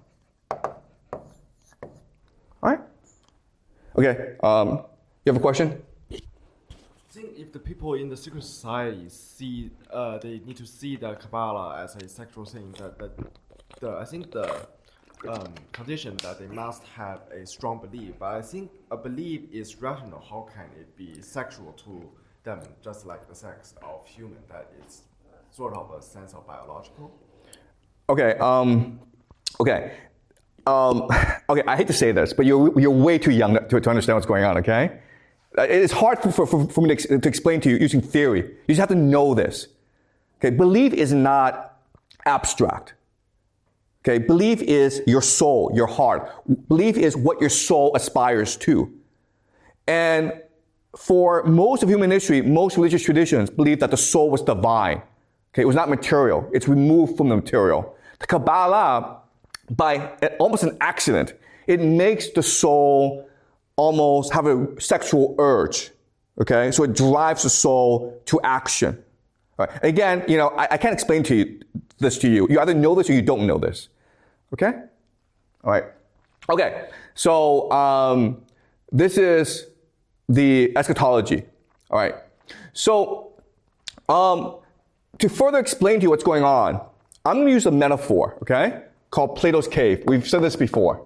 All right? Okay, um, you have a question? I think if the people in the secret society see, uh, they need to see the Kabbalah as a sexual thing, that, that the, I think the um, condition that they must have a strong belief. But I think a belief is rational. How can it be sexual to them, just like the sex of human, that it's sort of a sense of biological? Okay, um, okay. Um, okay, I hate to say this, but you're, you're way too young to, to understand what's going on, okay? It's hard for, for, for me to, to explain to you using theory. You just have to know this. Okay, belief is not abstract. Okay, belief is your soul, your heart. Belief is what your soul aspires to. And for most of human history, most religious traditions believe that the soul was divine. Okay, it was not material. It's removed from the material. The Kabbalah, by almost an accident, it makes the soul almost have a sexual urge. Okay, so it drives the soul to action. All right. Again, you know, I, I can't explain to you this to you. You either know this or you don't know this. Okay? All right. Okay. So um, this is the eschatology. All right. So um, to further explain to you what's going on, I'm going to use a metaphor, okay, called Plato's cave. We've said this before.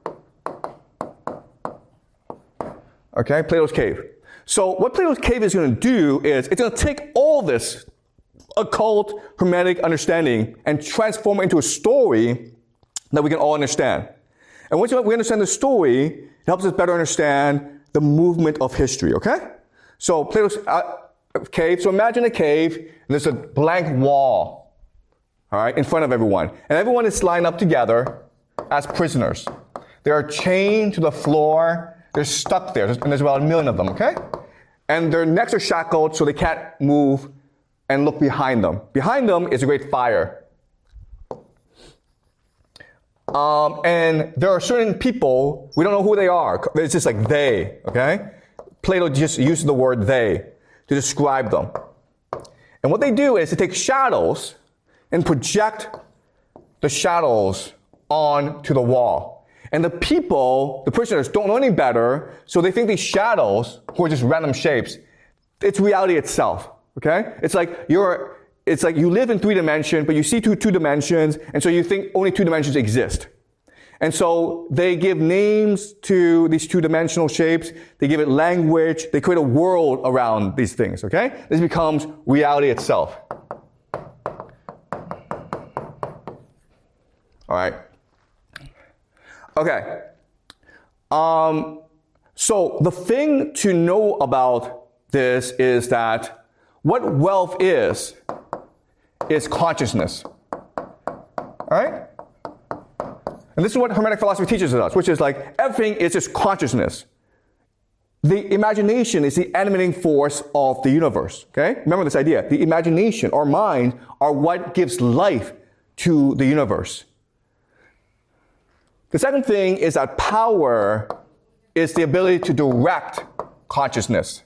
Okay, Plato's cave. So what Plato's cave is going to do is it's going to take all this occult, hermetic understanding and transform it into a story that we can all understand. And once we understand the story, it helps us better understand the movement of history, okay? So Plato's uh, cave, so imagine a cave, and there's a blank wall, all right, in front of everyone. And everyone is lined up together as prisoners. They are chained to the floor. They're stuck there, and there's about a million of them, okay? And their necks are shackled so they can't move and look behind them. Behind them is a great fire. Um, and there are certain people, we don't know who they are. It's just like they, okay? Plato just uses the word they to describe them. And what they do is to take shadows and project the shadows onto the wall. And the people, the prisoners, don't know any better, so they think these shadows, who are just random shapes, it's reality itself, okay? It's like you're, it's like you live in three dimensions, but you see two, two dimensions, and so you think only two dimensions exist. And so they give names to these two-dimensional shapes, they give it language, they create a world around these things, okay? This becomes reality itself. All right. Okay. Um, so the thing to know about this is that what wealth is, is consciousness. All right? And this is what Hermetic philosophy teaches us, which is like everything is just consciousness. The imagination is the animating force of the universe. Okay? Remember this idea. The imagination, our mind, are what gives life to the universe. The second thing is that power is the ability to direct consciousness.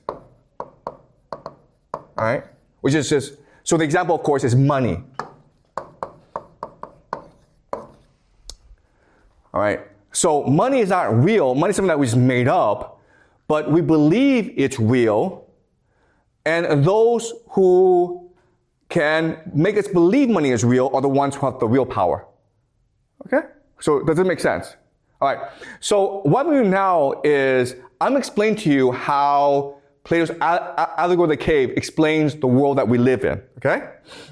All right? Which is just, so the example, of course, is money. All right? So money is not real. Money is something that we just made up, but we believe it's real. And those who can make us believe money is real are the ones who have the real power. Okay? So does it make sense? All right. So what we do now is I'm explaining to you how Plato's Allegory of the Cave explains the world that we live in. Okay?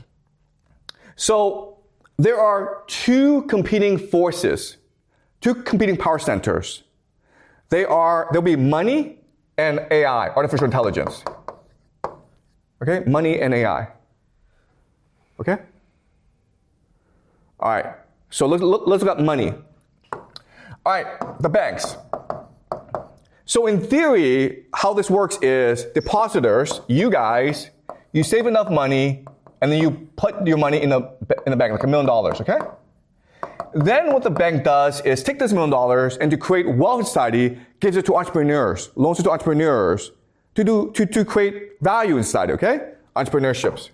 So there are two competing forces, two competing power centers. They are, there'll be money and A I, artificial intelligence. Okay? Money and A I. Okay? All right. So let's look, let's look at money. All right, the banks. So in theory, how this works is depositors, you guys, you save enough money, and then you put your money in the in the bank, like a million dollars, okay? then what the bank does is take this million dollars and to create wealth in society, gives it to entrepreneurs, loans it to entrepreneurs to do to, to create value in society, okay? Entrepreneurships.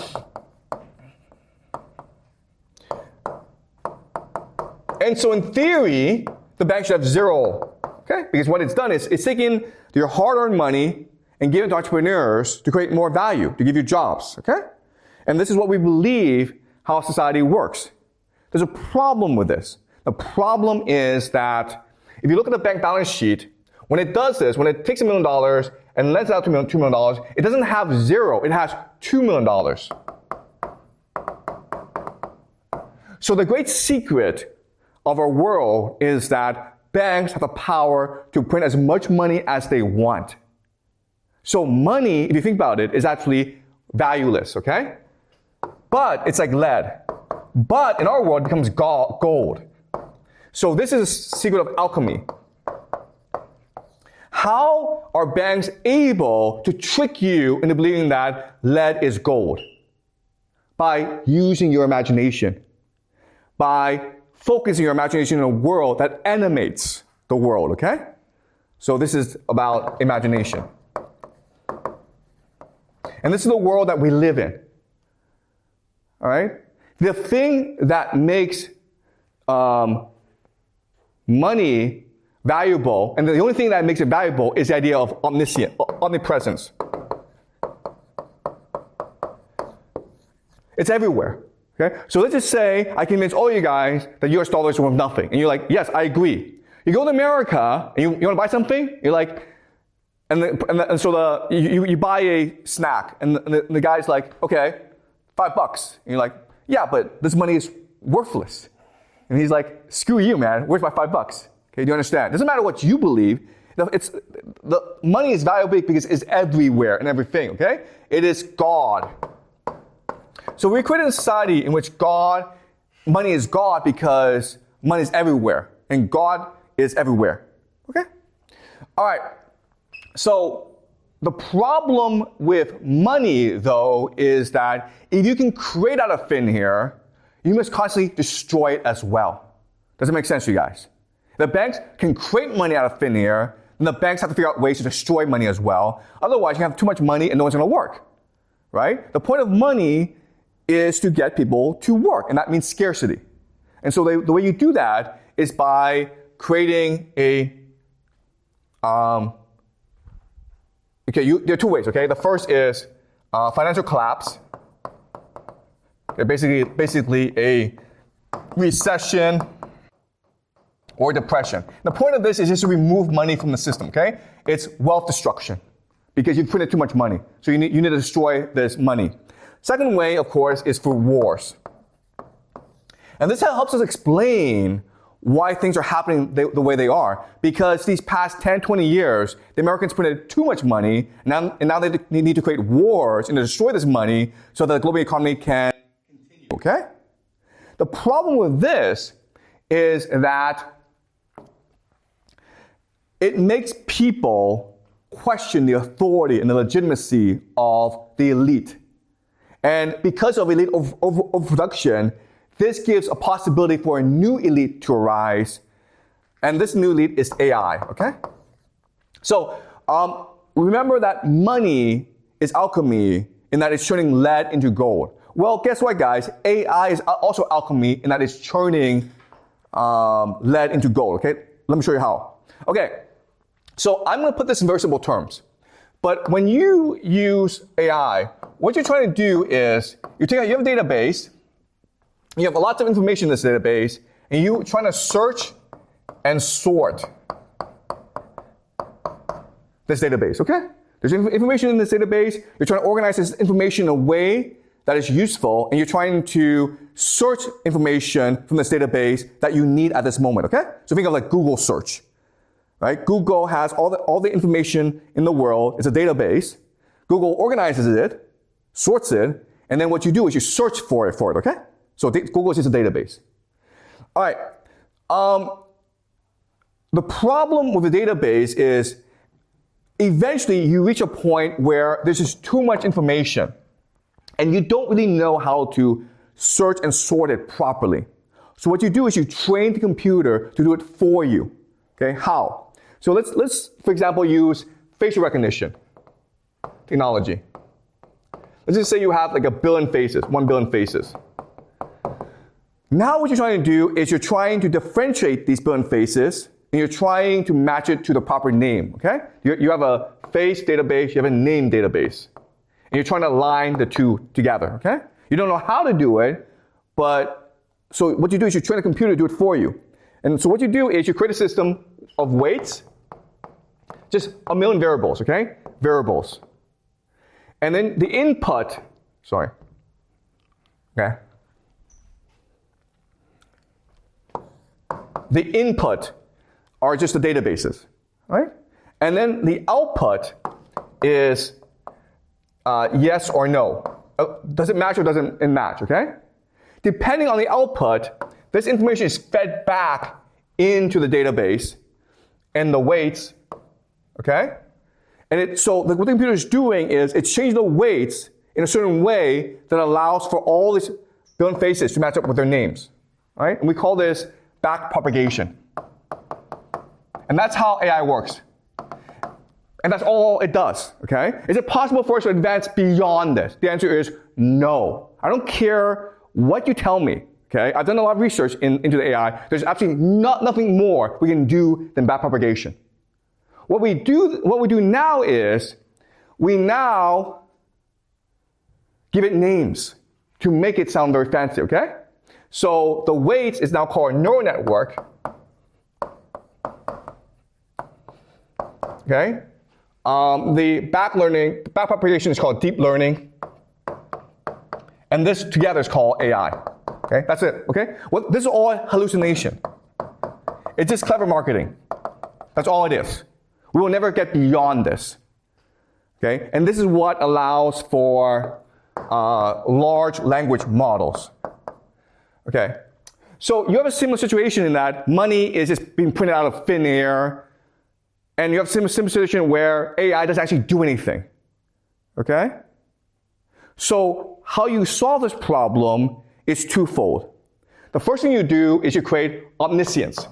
And so in theory, the bank should have zero, okay? Because what it's done is it's taking your hard-earned money and giving it to entrepreneurs to create more value, to give you jobs, okay? And this is what we believe how society works. There's a problem with this. The problem is that if you look at the bank balance sheet, when it does this, when it takes a million dollars and lends it out to two million dollars, it doesn't have zero, it has two million dollars. So the great secret of our world is that banks have the power to print as much money as they want. So money, if you think about it, is actually valueless, okay? But it's like lead. But in our world, it becomes gold. So this is a secret of alchemy. How are banks able to trick you into believing that lead is gold? By using your imagination. By focusing your imagination in a world that animates the world, okay? So this is about imagination. And this is the world that we live in. All right? The thing that makes um, money valuable, and the only thing that makes it valuable is the idea of omniscient, omnipresence. It's everywhere. Okay? So let's just say I convince all you guys that U S dollars are worth nothing. And you're like, yes, I agree. You go to America and you, you want to buy something? You're like, and, the, and, the, and so the you, you buy a snack and the, and the, and the guy's like, okay, five bucks. And you're like, yeah, but this money is worthless. And he's like, screw you, man. Where's my five bucks? Okay, do you understand? It doesn't matter what you believe. It's, the money is valuable because it's everywhere and everything, okay? It is God. So we created a society in which God, money is God because money is everywhere. And God is everywhere. Okay? All right. So the problem with money, though, is that if you can create out of thin air, you must constantly destroy it as well. Does it make sense to you guys? The banks can create money out of thin air, and the banks have to figure out ways to destroy money as well. Otherwise, you have too much money and no one's going to work. Right? The point of money is to get people to work, and that means scarcity. And so they, the way you do that is by creating a, um, okay, you, there are two ways, okay? The first is uh, financial collapse. Okay, basically, basically a recession or depression. The point of this is just to remove money from the system, okay? It's wealth destruction because you've printed too much money. So you need, you need to destroy this money. Second way, of course, is for wars. And this helps us explain why things are happening the, the way they are. Because these past ten, twenty years, the Americans printed too much money, and now, and now they, they need to create wars and to destroy this money so that the global economy can continue, okay? The problem with this is that it makes people question the authority and the legitimacy of the elite. And because of elite over, over, overproduction, this gives a possibility for a new elite to arise. And this new elite is A I, okay? So um, remember that money is alchemy in that it's turning lead into gold. Well, guess what, guys? A I is also alchemy in that it's turning um, lead into gold, okay? Let me show you how. Okay, so I'm going to put this in very simple terms. But when you use A I, what you're trying to do is you take you have a database, you have lots of information in this database, and you're trying to search and sort this database, okay? There's information in this database, you're trying to organize this information in a way that is useful, and you're trying to search information from this database that you need at this moment, okay? So think of like Google search. Right? Google has all the, all the information in the world. It's a database. Google organizes it, sorts it, and then what you do is you search for it, for it, okay? So Google is just a database. All right. Um, the problem with the database is eventually you reach a point where there's just too much information and you don't really know how to search and sort it properly. So what you do is you train the computer to do it for you. Okay, how? So let's, let's for example, use facial recognition technology. Let's just say you have like a billion faces, one billion faces. Now what you're trying to do is you're trying to differentiate these billion faces, and you're trying to match it to the proper name, okay? You, you have a face database, you have a name database, and you're trying to align the two together, okay? You don't know how to do it, but so what you do is you train a computer to do it for you. And so what you do is you create a system of weights, just a million variables, okay? Variables. And then the input, sorry, okay? The input are just the databases, right? And then the output is uh, yes or no. Uh, does it match or doesn't it match, okay? Depending on the output, this information is fed back into the database and the weights, okay? And it, so what the computer is doing is it's changing the weights in a certain way that allows for all these billion faces to match up with their names, right? And we call this back propagation. And that's how A I works. And that's all it does, okay? Is it possible for us to advance beyond this? The answer is no. I don't care what you tell me, okay? I've done a lot of research in, into the A I. There's absolutely not, nothing more we can do than back propagation. What we do, what we do now is we now give it names to make it sound very fancy, okay? So the weights is now called a neural network. Okay? Um, the back learning, back propagation is called deep learning. And this together is called A I. Okay? That's it. Okay? Well, this is all hallucination. It's just clever marketing. That's all it is. We will never get beyond this. Okay? And this is what allows for uh, large language models. Okay? So you have a similar situation in that money is just being printed out of thin air. And you have a similar situation where A I doesn't actually do anything. Okay? So how you solve this problem is twofold. The first thing you do is you create omniscience.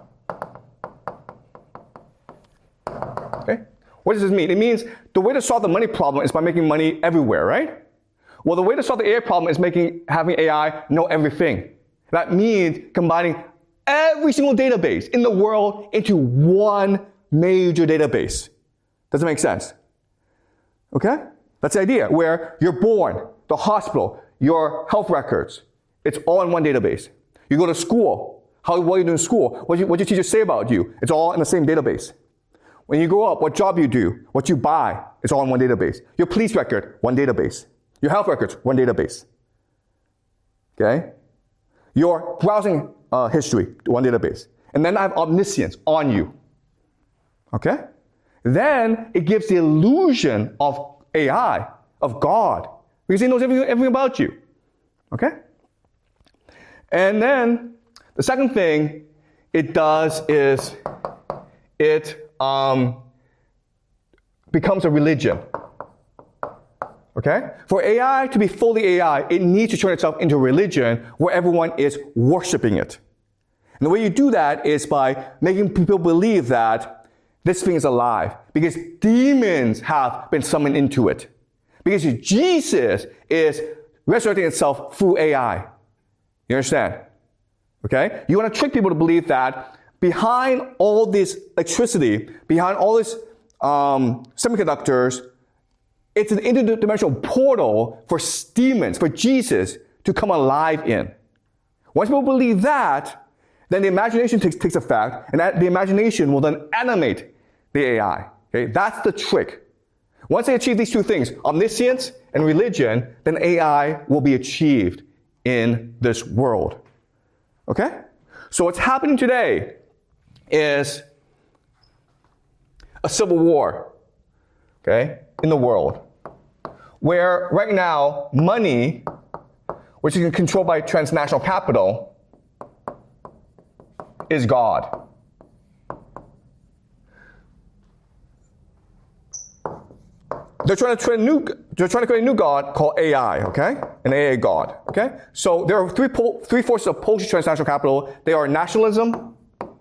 Okay? What does this mean? It means the way to solve the money problem is by making money everywhere, right? Well, the way to solve the A I problem is making having A I know everything. That means combining every single database in the world into one major database. Does it make sense? Okay? That's the idea, where you're born, the hospital, your health records, it's all in one database. You go to school, how what you do in school, what you, what your teachers say about you, it's all in the same database. When you grow up, what job you do, what you buy, it's all in one database. Your police record, one database. Your health records, one database. Okay? Your browsing uh, history, one database. And then I have omniscience on you. Okay? Then it gives the illusion of A I, of God, because he knows everything, everything about you. Okay? And then the second thing it does is it um, becomes a religion. Okay? For A I to be fully A I, it needs to turn itself into a religion where everyone is worshiping it. And the way you do that is by making people believe that this thing is alive, because demons have been summoned into it. Because Jesus is resurrecting itself through A I. You understand? Okay? You want to trick people to believe that behind all this electricity, behind all these um, semiconductors, it's an interdimensional portal for demons, for Jesus to come alive in. Once people believe that, then the imagination takes, takes effect, and that, the imagination will then animate the A I. Okay? That's the trick. Once they achieve these two things, omniscience and religion, then A I will be achieved in this world. Okay? So what's happening today is a civil war, okay, in the world, where right now money, which is controlled by transnational capital, is God. they're trying to train new, they're trying to create a new god called A I, okay? An A I god, okay? So there are three pol- three forces opposed to transnational capital. They are nationalism,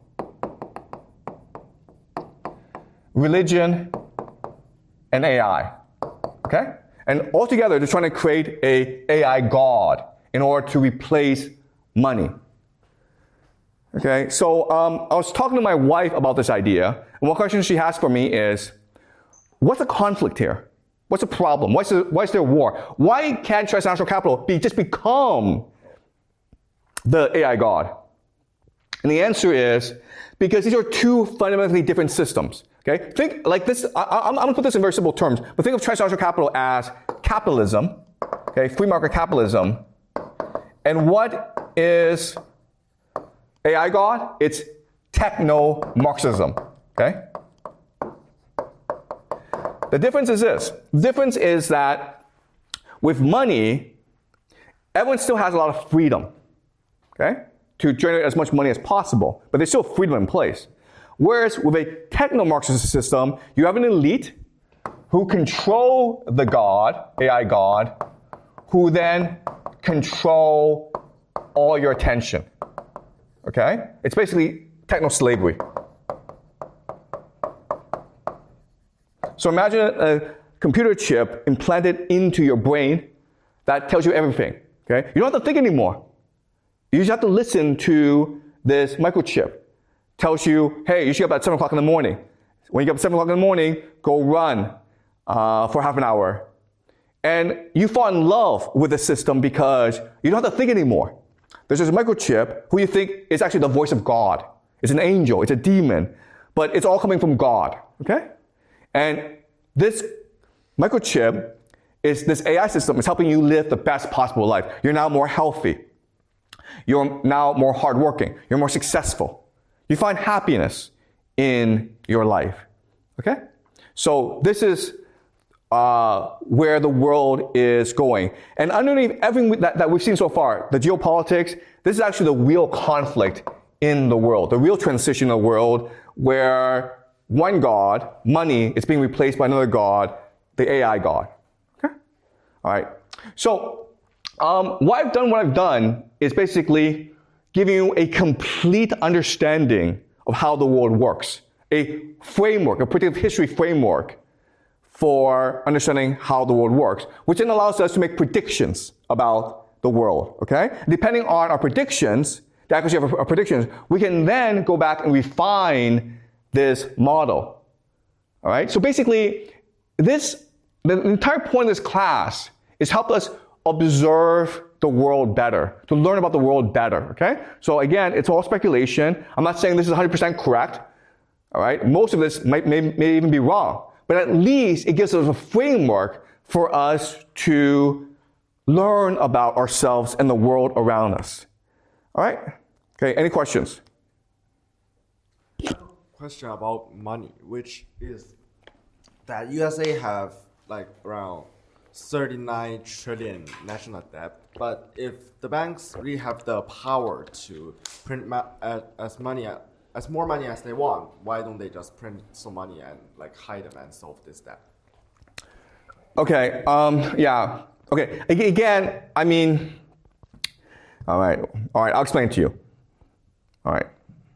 religion, and A I, okay? And altogether, they're trying to create a A I god in order to replace money. Okay, so um, I was talking to my wife about this idea, and one question she has for me is, what's the conflict here? What's the problem? Why is there, why is there war? Why can't transnational capital be just become the A I god? And the answer is because these are two fundamentally different systems. Okay, think like this. I, I'm, I'm going to put this in very simple terms, but think of transnational capital as capitalism. Okay, free market capitalism. And what is A I god? It's techno-Marxism. Okay. The difference is this. The difference is that with money, everyone still has a lot of freedom, okay, to generate as much money as possible, but there's still freedom in place. Whereas with a techno-Marxist system, you have an elite who control the god, A I god, who then control all your attention, okay? It's basically techno-slavery. So imagine a computer chip implanted into your brain that tells you everything, okay? You don't have to think anymore. You just have to listen to this microchip. Tells you, hey, you should get up at seven o'clock in the morning. When you get up at seven o'clock in the morning, go run uh, for half an hour. And you fall in love with the system because you don't have to think anymore. There's this microchip who you think is actually the voice of God. It's an angel, it's a demon, but it's all coming from God, okay? And this microchip is this A I system is helping you live the best possible life. You're now more healthy. You're now more hardworking. You're more successful. You find happiness in your life. Okay? So this is uh, where the world is going. And underneath everything that, that we've seen so far, the geopolitics, this is actually the real conflict in the world, the real transition in the world where one god, money, is being replaced by another god, the A I god. Okay? All right. So um, what I've done, what I've done is basically giving you a complete understanding of how the world works, a framework, a predictive history framework for understanding how the world works, which then allows us to make predictions about the world, okay? Depending on our predictions, the accuracy of our predictions, we can then go back and refine this model, all right? So basically, this, the entire point of this class is help us observe the world better, to learn about the world better, okay? So again, it's all speculation. I'm not saying this is one hundred percent correct, all right? Most of this might, may, may even be wrong, but at least it gives us a framework for us to learn about ourselves and the world around us. All right? Okay, any questions? Question about money, which is that U S A have like around thirty-nine trillion national debt, but if the banks really have the power to print ma- as money as more money as they want, why don't they just print some money and like hide them and solve this debt? Okay, um, yeah, okay. Again, I mean, all right, all right. I'll explain to you. All right.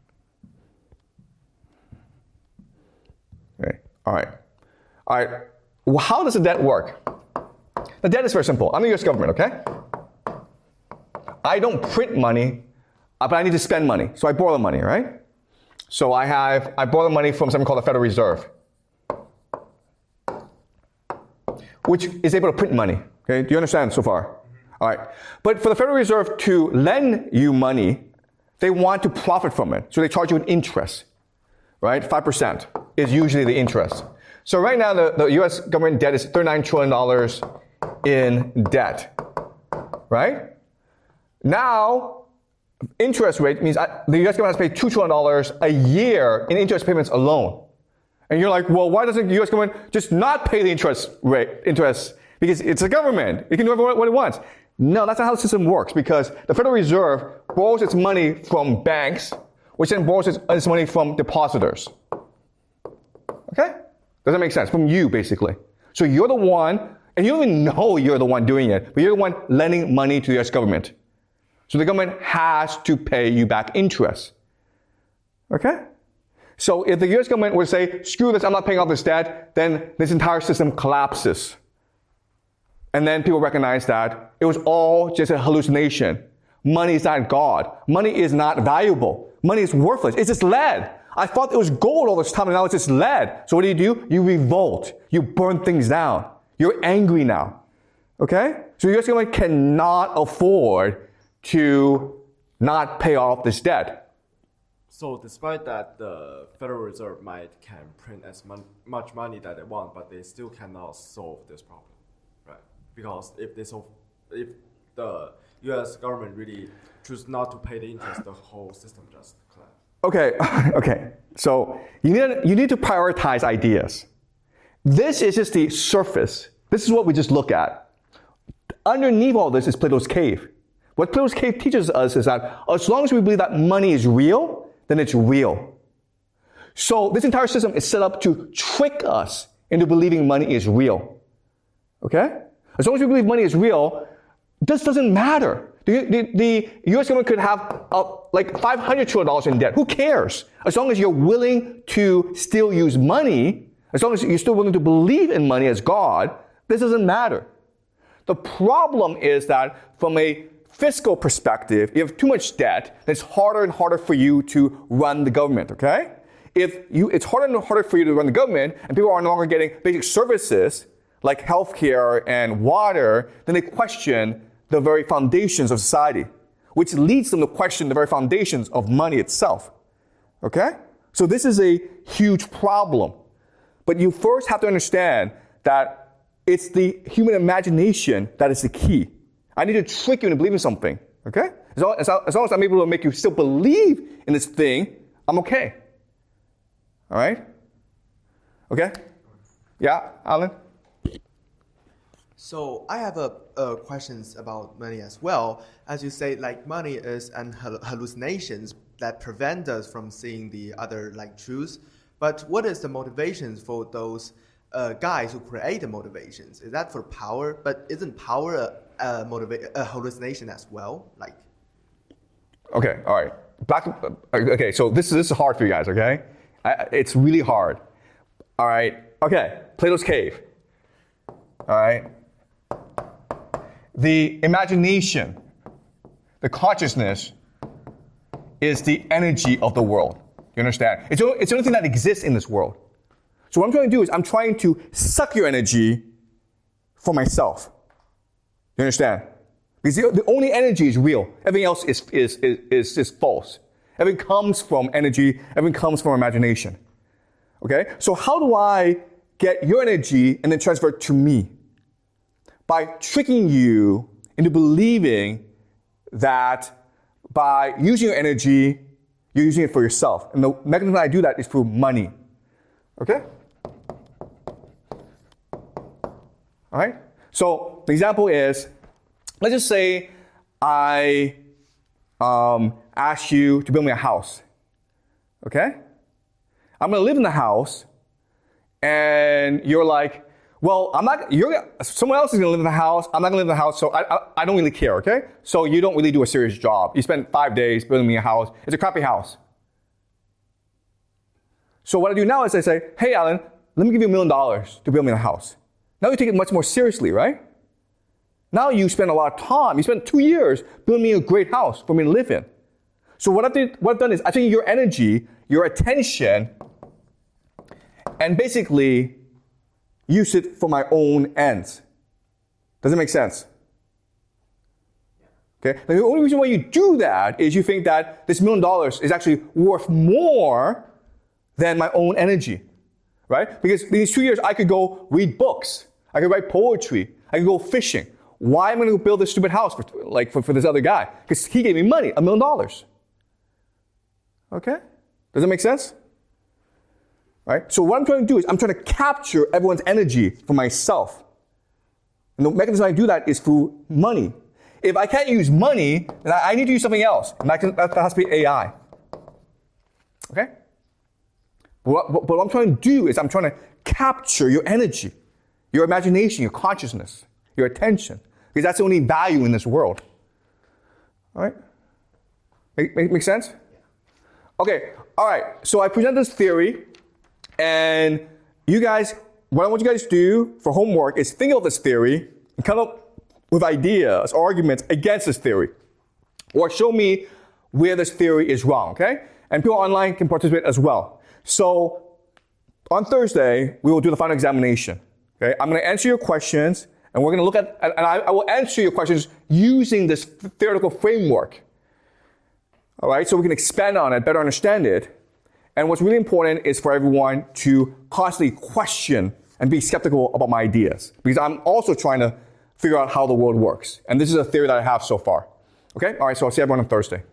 Okay. All right. All right. Well, how does the debt work? The debt is very simple. I'm the U S government, okay? I don't print money, but I need to spend money. So I borrow money, right? So I have, I borrow money from something called the Federal Reserve, which is able to print money. Okay, do you understand so far? All right. But for the Federal Reserve to lend you money, they want to profit from it. So they charge you an interest, right? five percent is usually the interest. So right now, the, the U S government debt is thirty-nine trillion dollars in debt, right? Now, interest rate means the U S government has to pay two trillion dollars a year in interest payments alone. And you're like, well, why doesn't the U S government just not pay the interest rate, interest? Because it's a government. It can do what it wants. No, that's not how the system works, because the Federal Reserve borrows its money from banks, which then borrows its, its money from depositors. Okay? Does that make sense? From you, basically. So you're the one, and you don't even know you're the one doing it, but you're the one lending money to the U S government. So the government has to pay you back interest. Okay? So if the U S government would say, screw this, I'm not paying off this debt, then this entire system collapses. And then people recognize that it was all just a hallucination. Money is not God. Money is not valuable. Money is worthless. It's just lead. I thought it was gold all this time, and now it's just lead. So what do you do? You revolt. You burn things down. You're angry now. Okay? So the U S government cannot afford to not pay off this debt. So despite that, the Federal Reserve might can print as mon- much money that they want, but they still cannot solve this problem, right? Because if they solve, if the U S government really choose not to pay the interest, the whole system just collapses. Okay, okay. So you need you need to prioritize ideas. This is just the surface. This is what we just look at. Underneath all this is Plato's cave. What Plato's cave teaches us is that as long as we believe that money is real, then it's real. So this entire system is set up to trick us into believing money is real. Okay? As long as we believe money is real, this doesn't matter. The, the, the U S government could have uh, like five hundred trillion dollars in debt. Who cares? As long as you're willing to still use money, as long as you're still willing to believe in money as God, this doesn't matter. The problem is that from a fiscal perspective, if you have too much debt, then it's harder and harder for you to run the government, okay? If you, it's harder and harder for you to run the government, and people are no longer getting basic services like healthcare and water, then they question the very foundations of society, which leads them to question the very foundations of money itself, okay? So this is a huge problem. But you first have to understand that it's the human imagination that is the key. I need to trick you into believing something, okay? As long as, as long as I'm able to make you still believe in this thing, I'm okay. All right? Okay? Yeah, Alan? So I have a, a questions about money as well. As you say, like money is an hallucinations that prevent us from seeing the other like truths. But what is the motivations for those uh, guys who create the motivations? Is that for power? But isn't power a, a, motiva- a hallucination as well? Like. Okay, all right. Black. Okay, so this is this is hard for you guys. Okay, I, it's really hard. All right. Okay, Plato's cave. All right. The imagination, the consciousness, is the energy of the world. You understand? It's, it's the only thing that exists in this world. So what I'm trying to do is I'm trying to suck your energy for myself. You understand? Because the, the only energy is real. Everything else is, is, is, is, is false. Everything comes from energy. Everything comes from imagination. Okay? So how do I get your energy and then transfer it to me? By tricking you into believing that by using your energy, you're using it for yourself. And the mechanism I do that is through money. Okay? All right? So the example is, let's just say I um, ask you to build me a house. Okay? I'm going to live in the house, and you're like, well, I'm not, you're, someone else is going to live in the house. I'm not going to live in the house, so I, I, I don't really care, okay? So you don't really do a serious job. You spend five days building me a house. It's a crappy house. So what I do now is I say, hey, Alan, let me give you a million dollars to build me a house. Now you take it much more seriously, right? Now you spend a lot of time. You spend two years building me a great house for me to live in. So what I've, did, what I've done is I've taken your energy, your attention, and basically use it for my own ends. Does it make sense? Okay. Now, the only reason why you do that is you think that this million dollars is actually worth more than my own energy, right? Because these two years I could go read books, I could write poetry, I could go fishing. Why am I going to build this stupid house for like for, for this other guy? Because he gave me money, a million dollars. Okay. Does that make sense? Right? So what I'm trying to do is I'm trying to capture everyone's energy for myself. And the mechanism I do that is through money. If I can't use money, then I need to use something else. And that, can, that has to be A I. Okay? But what, but what I'm trying to do is I'm trying to capture your energy. your imagination, your consciousness, your attention, because that's the only value in this world. All right? Make, make, make sense? Okay, all right. So I present this theory, and you guys, what I want you guys to do for homework is think of this theory and come up with ideas, arguments against this theory, or show me where this theory is wrong, okay? And people online can participate as well. So on Thursday, we will do the final examination, okay? I'm going to answer your questions, and we're going to look at, and I, I will answer your questions using this theoretical framework, all right? So we can expand on it, better understand it. And what's really important is for everyone to constantly question and be skeptical about my ideas, because I'm also trying to figure out how the world works. And this is a theory that I have so far. Okay? All right, so I'll see everyone on Thursday.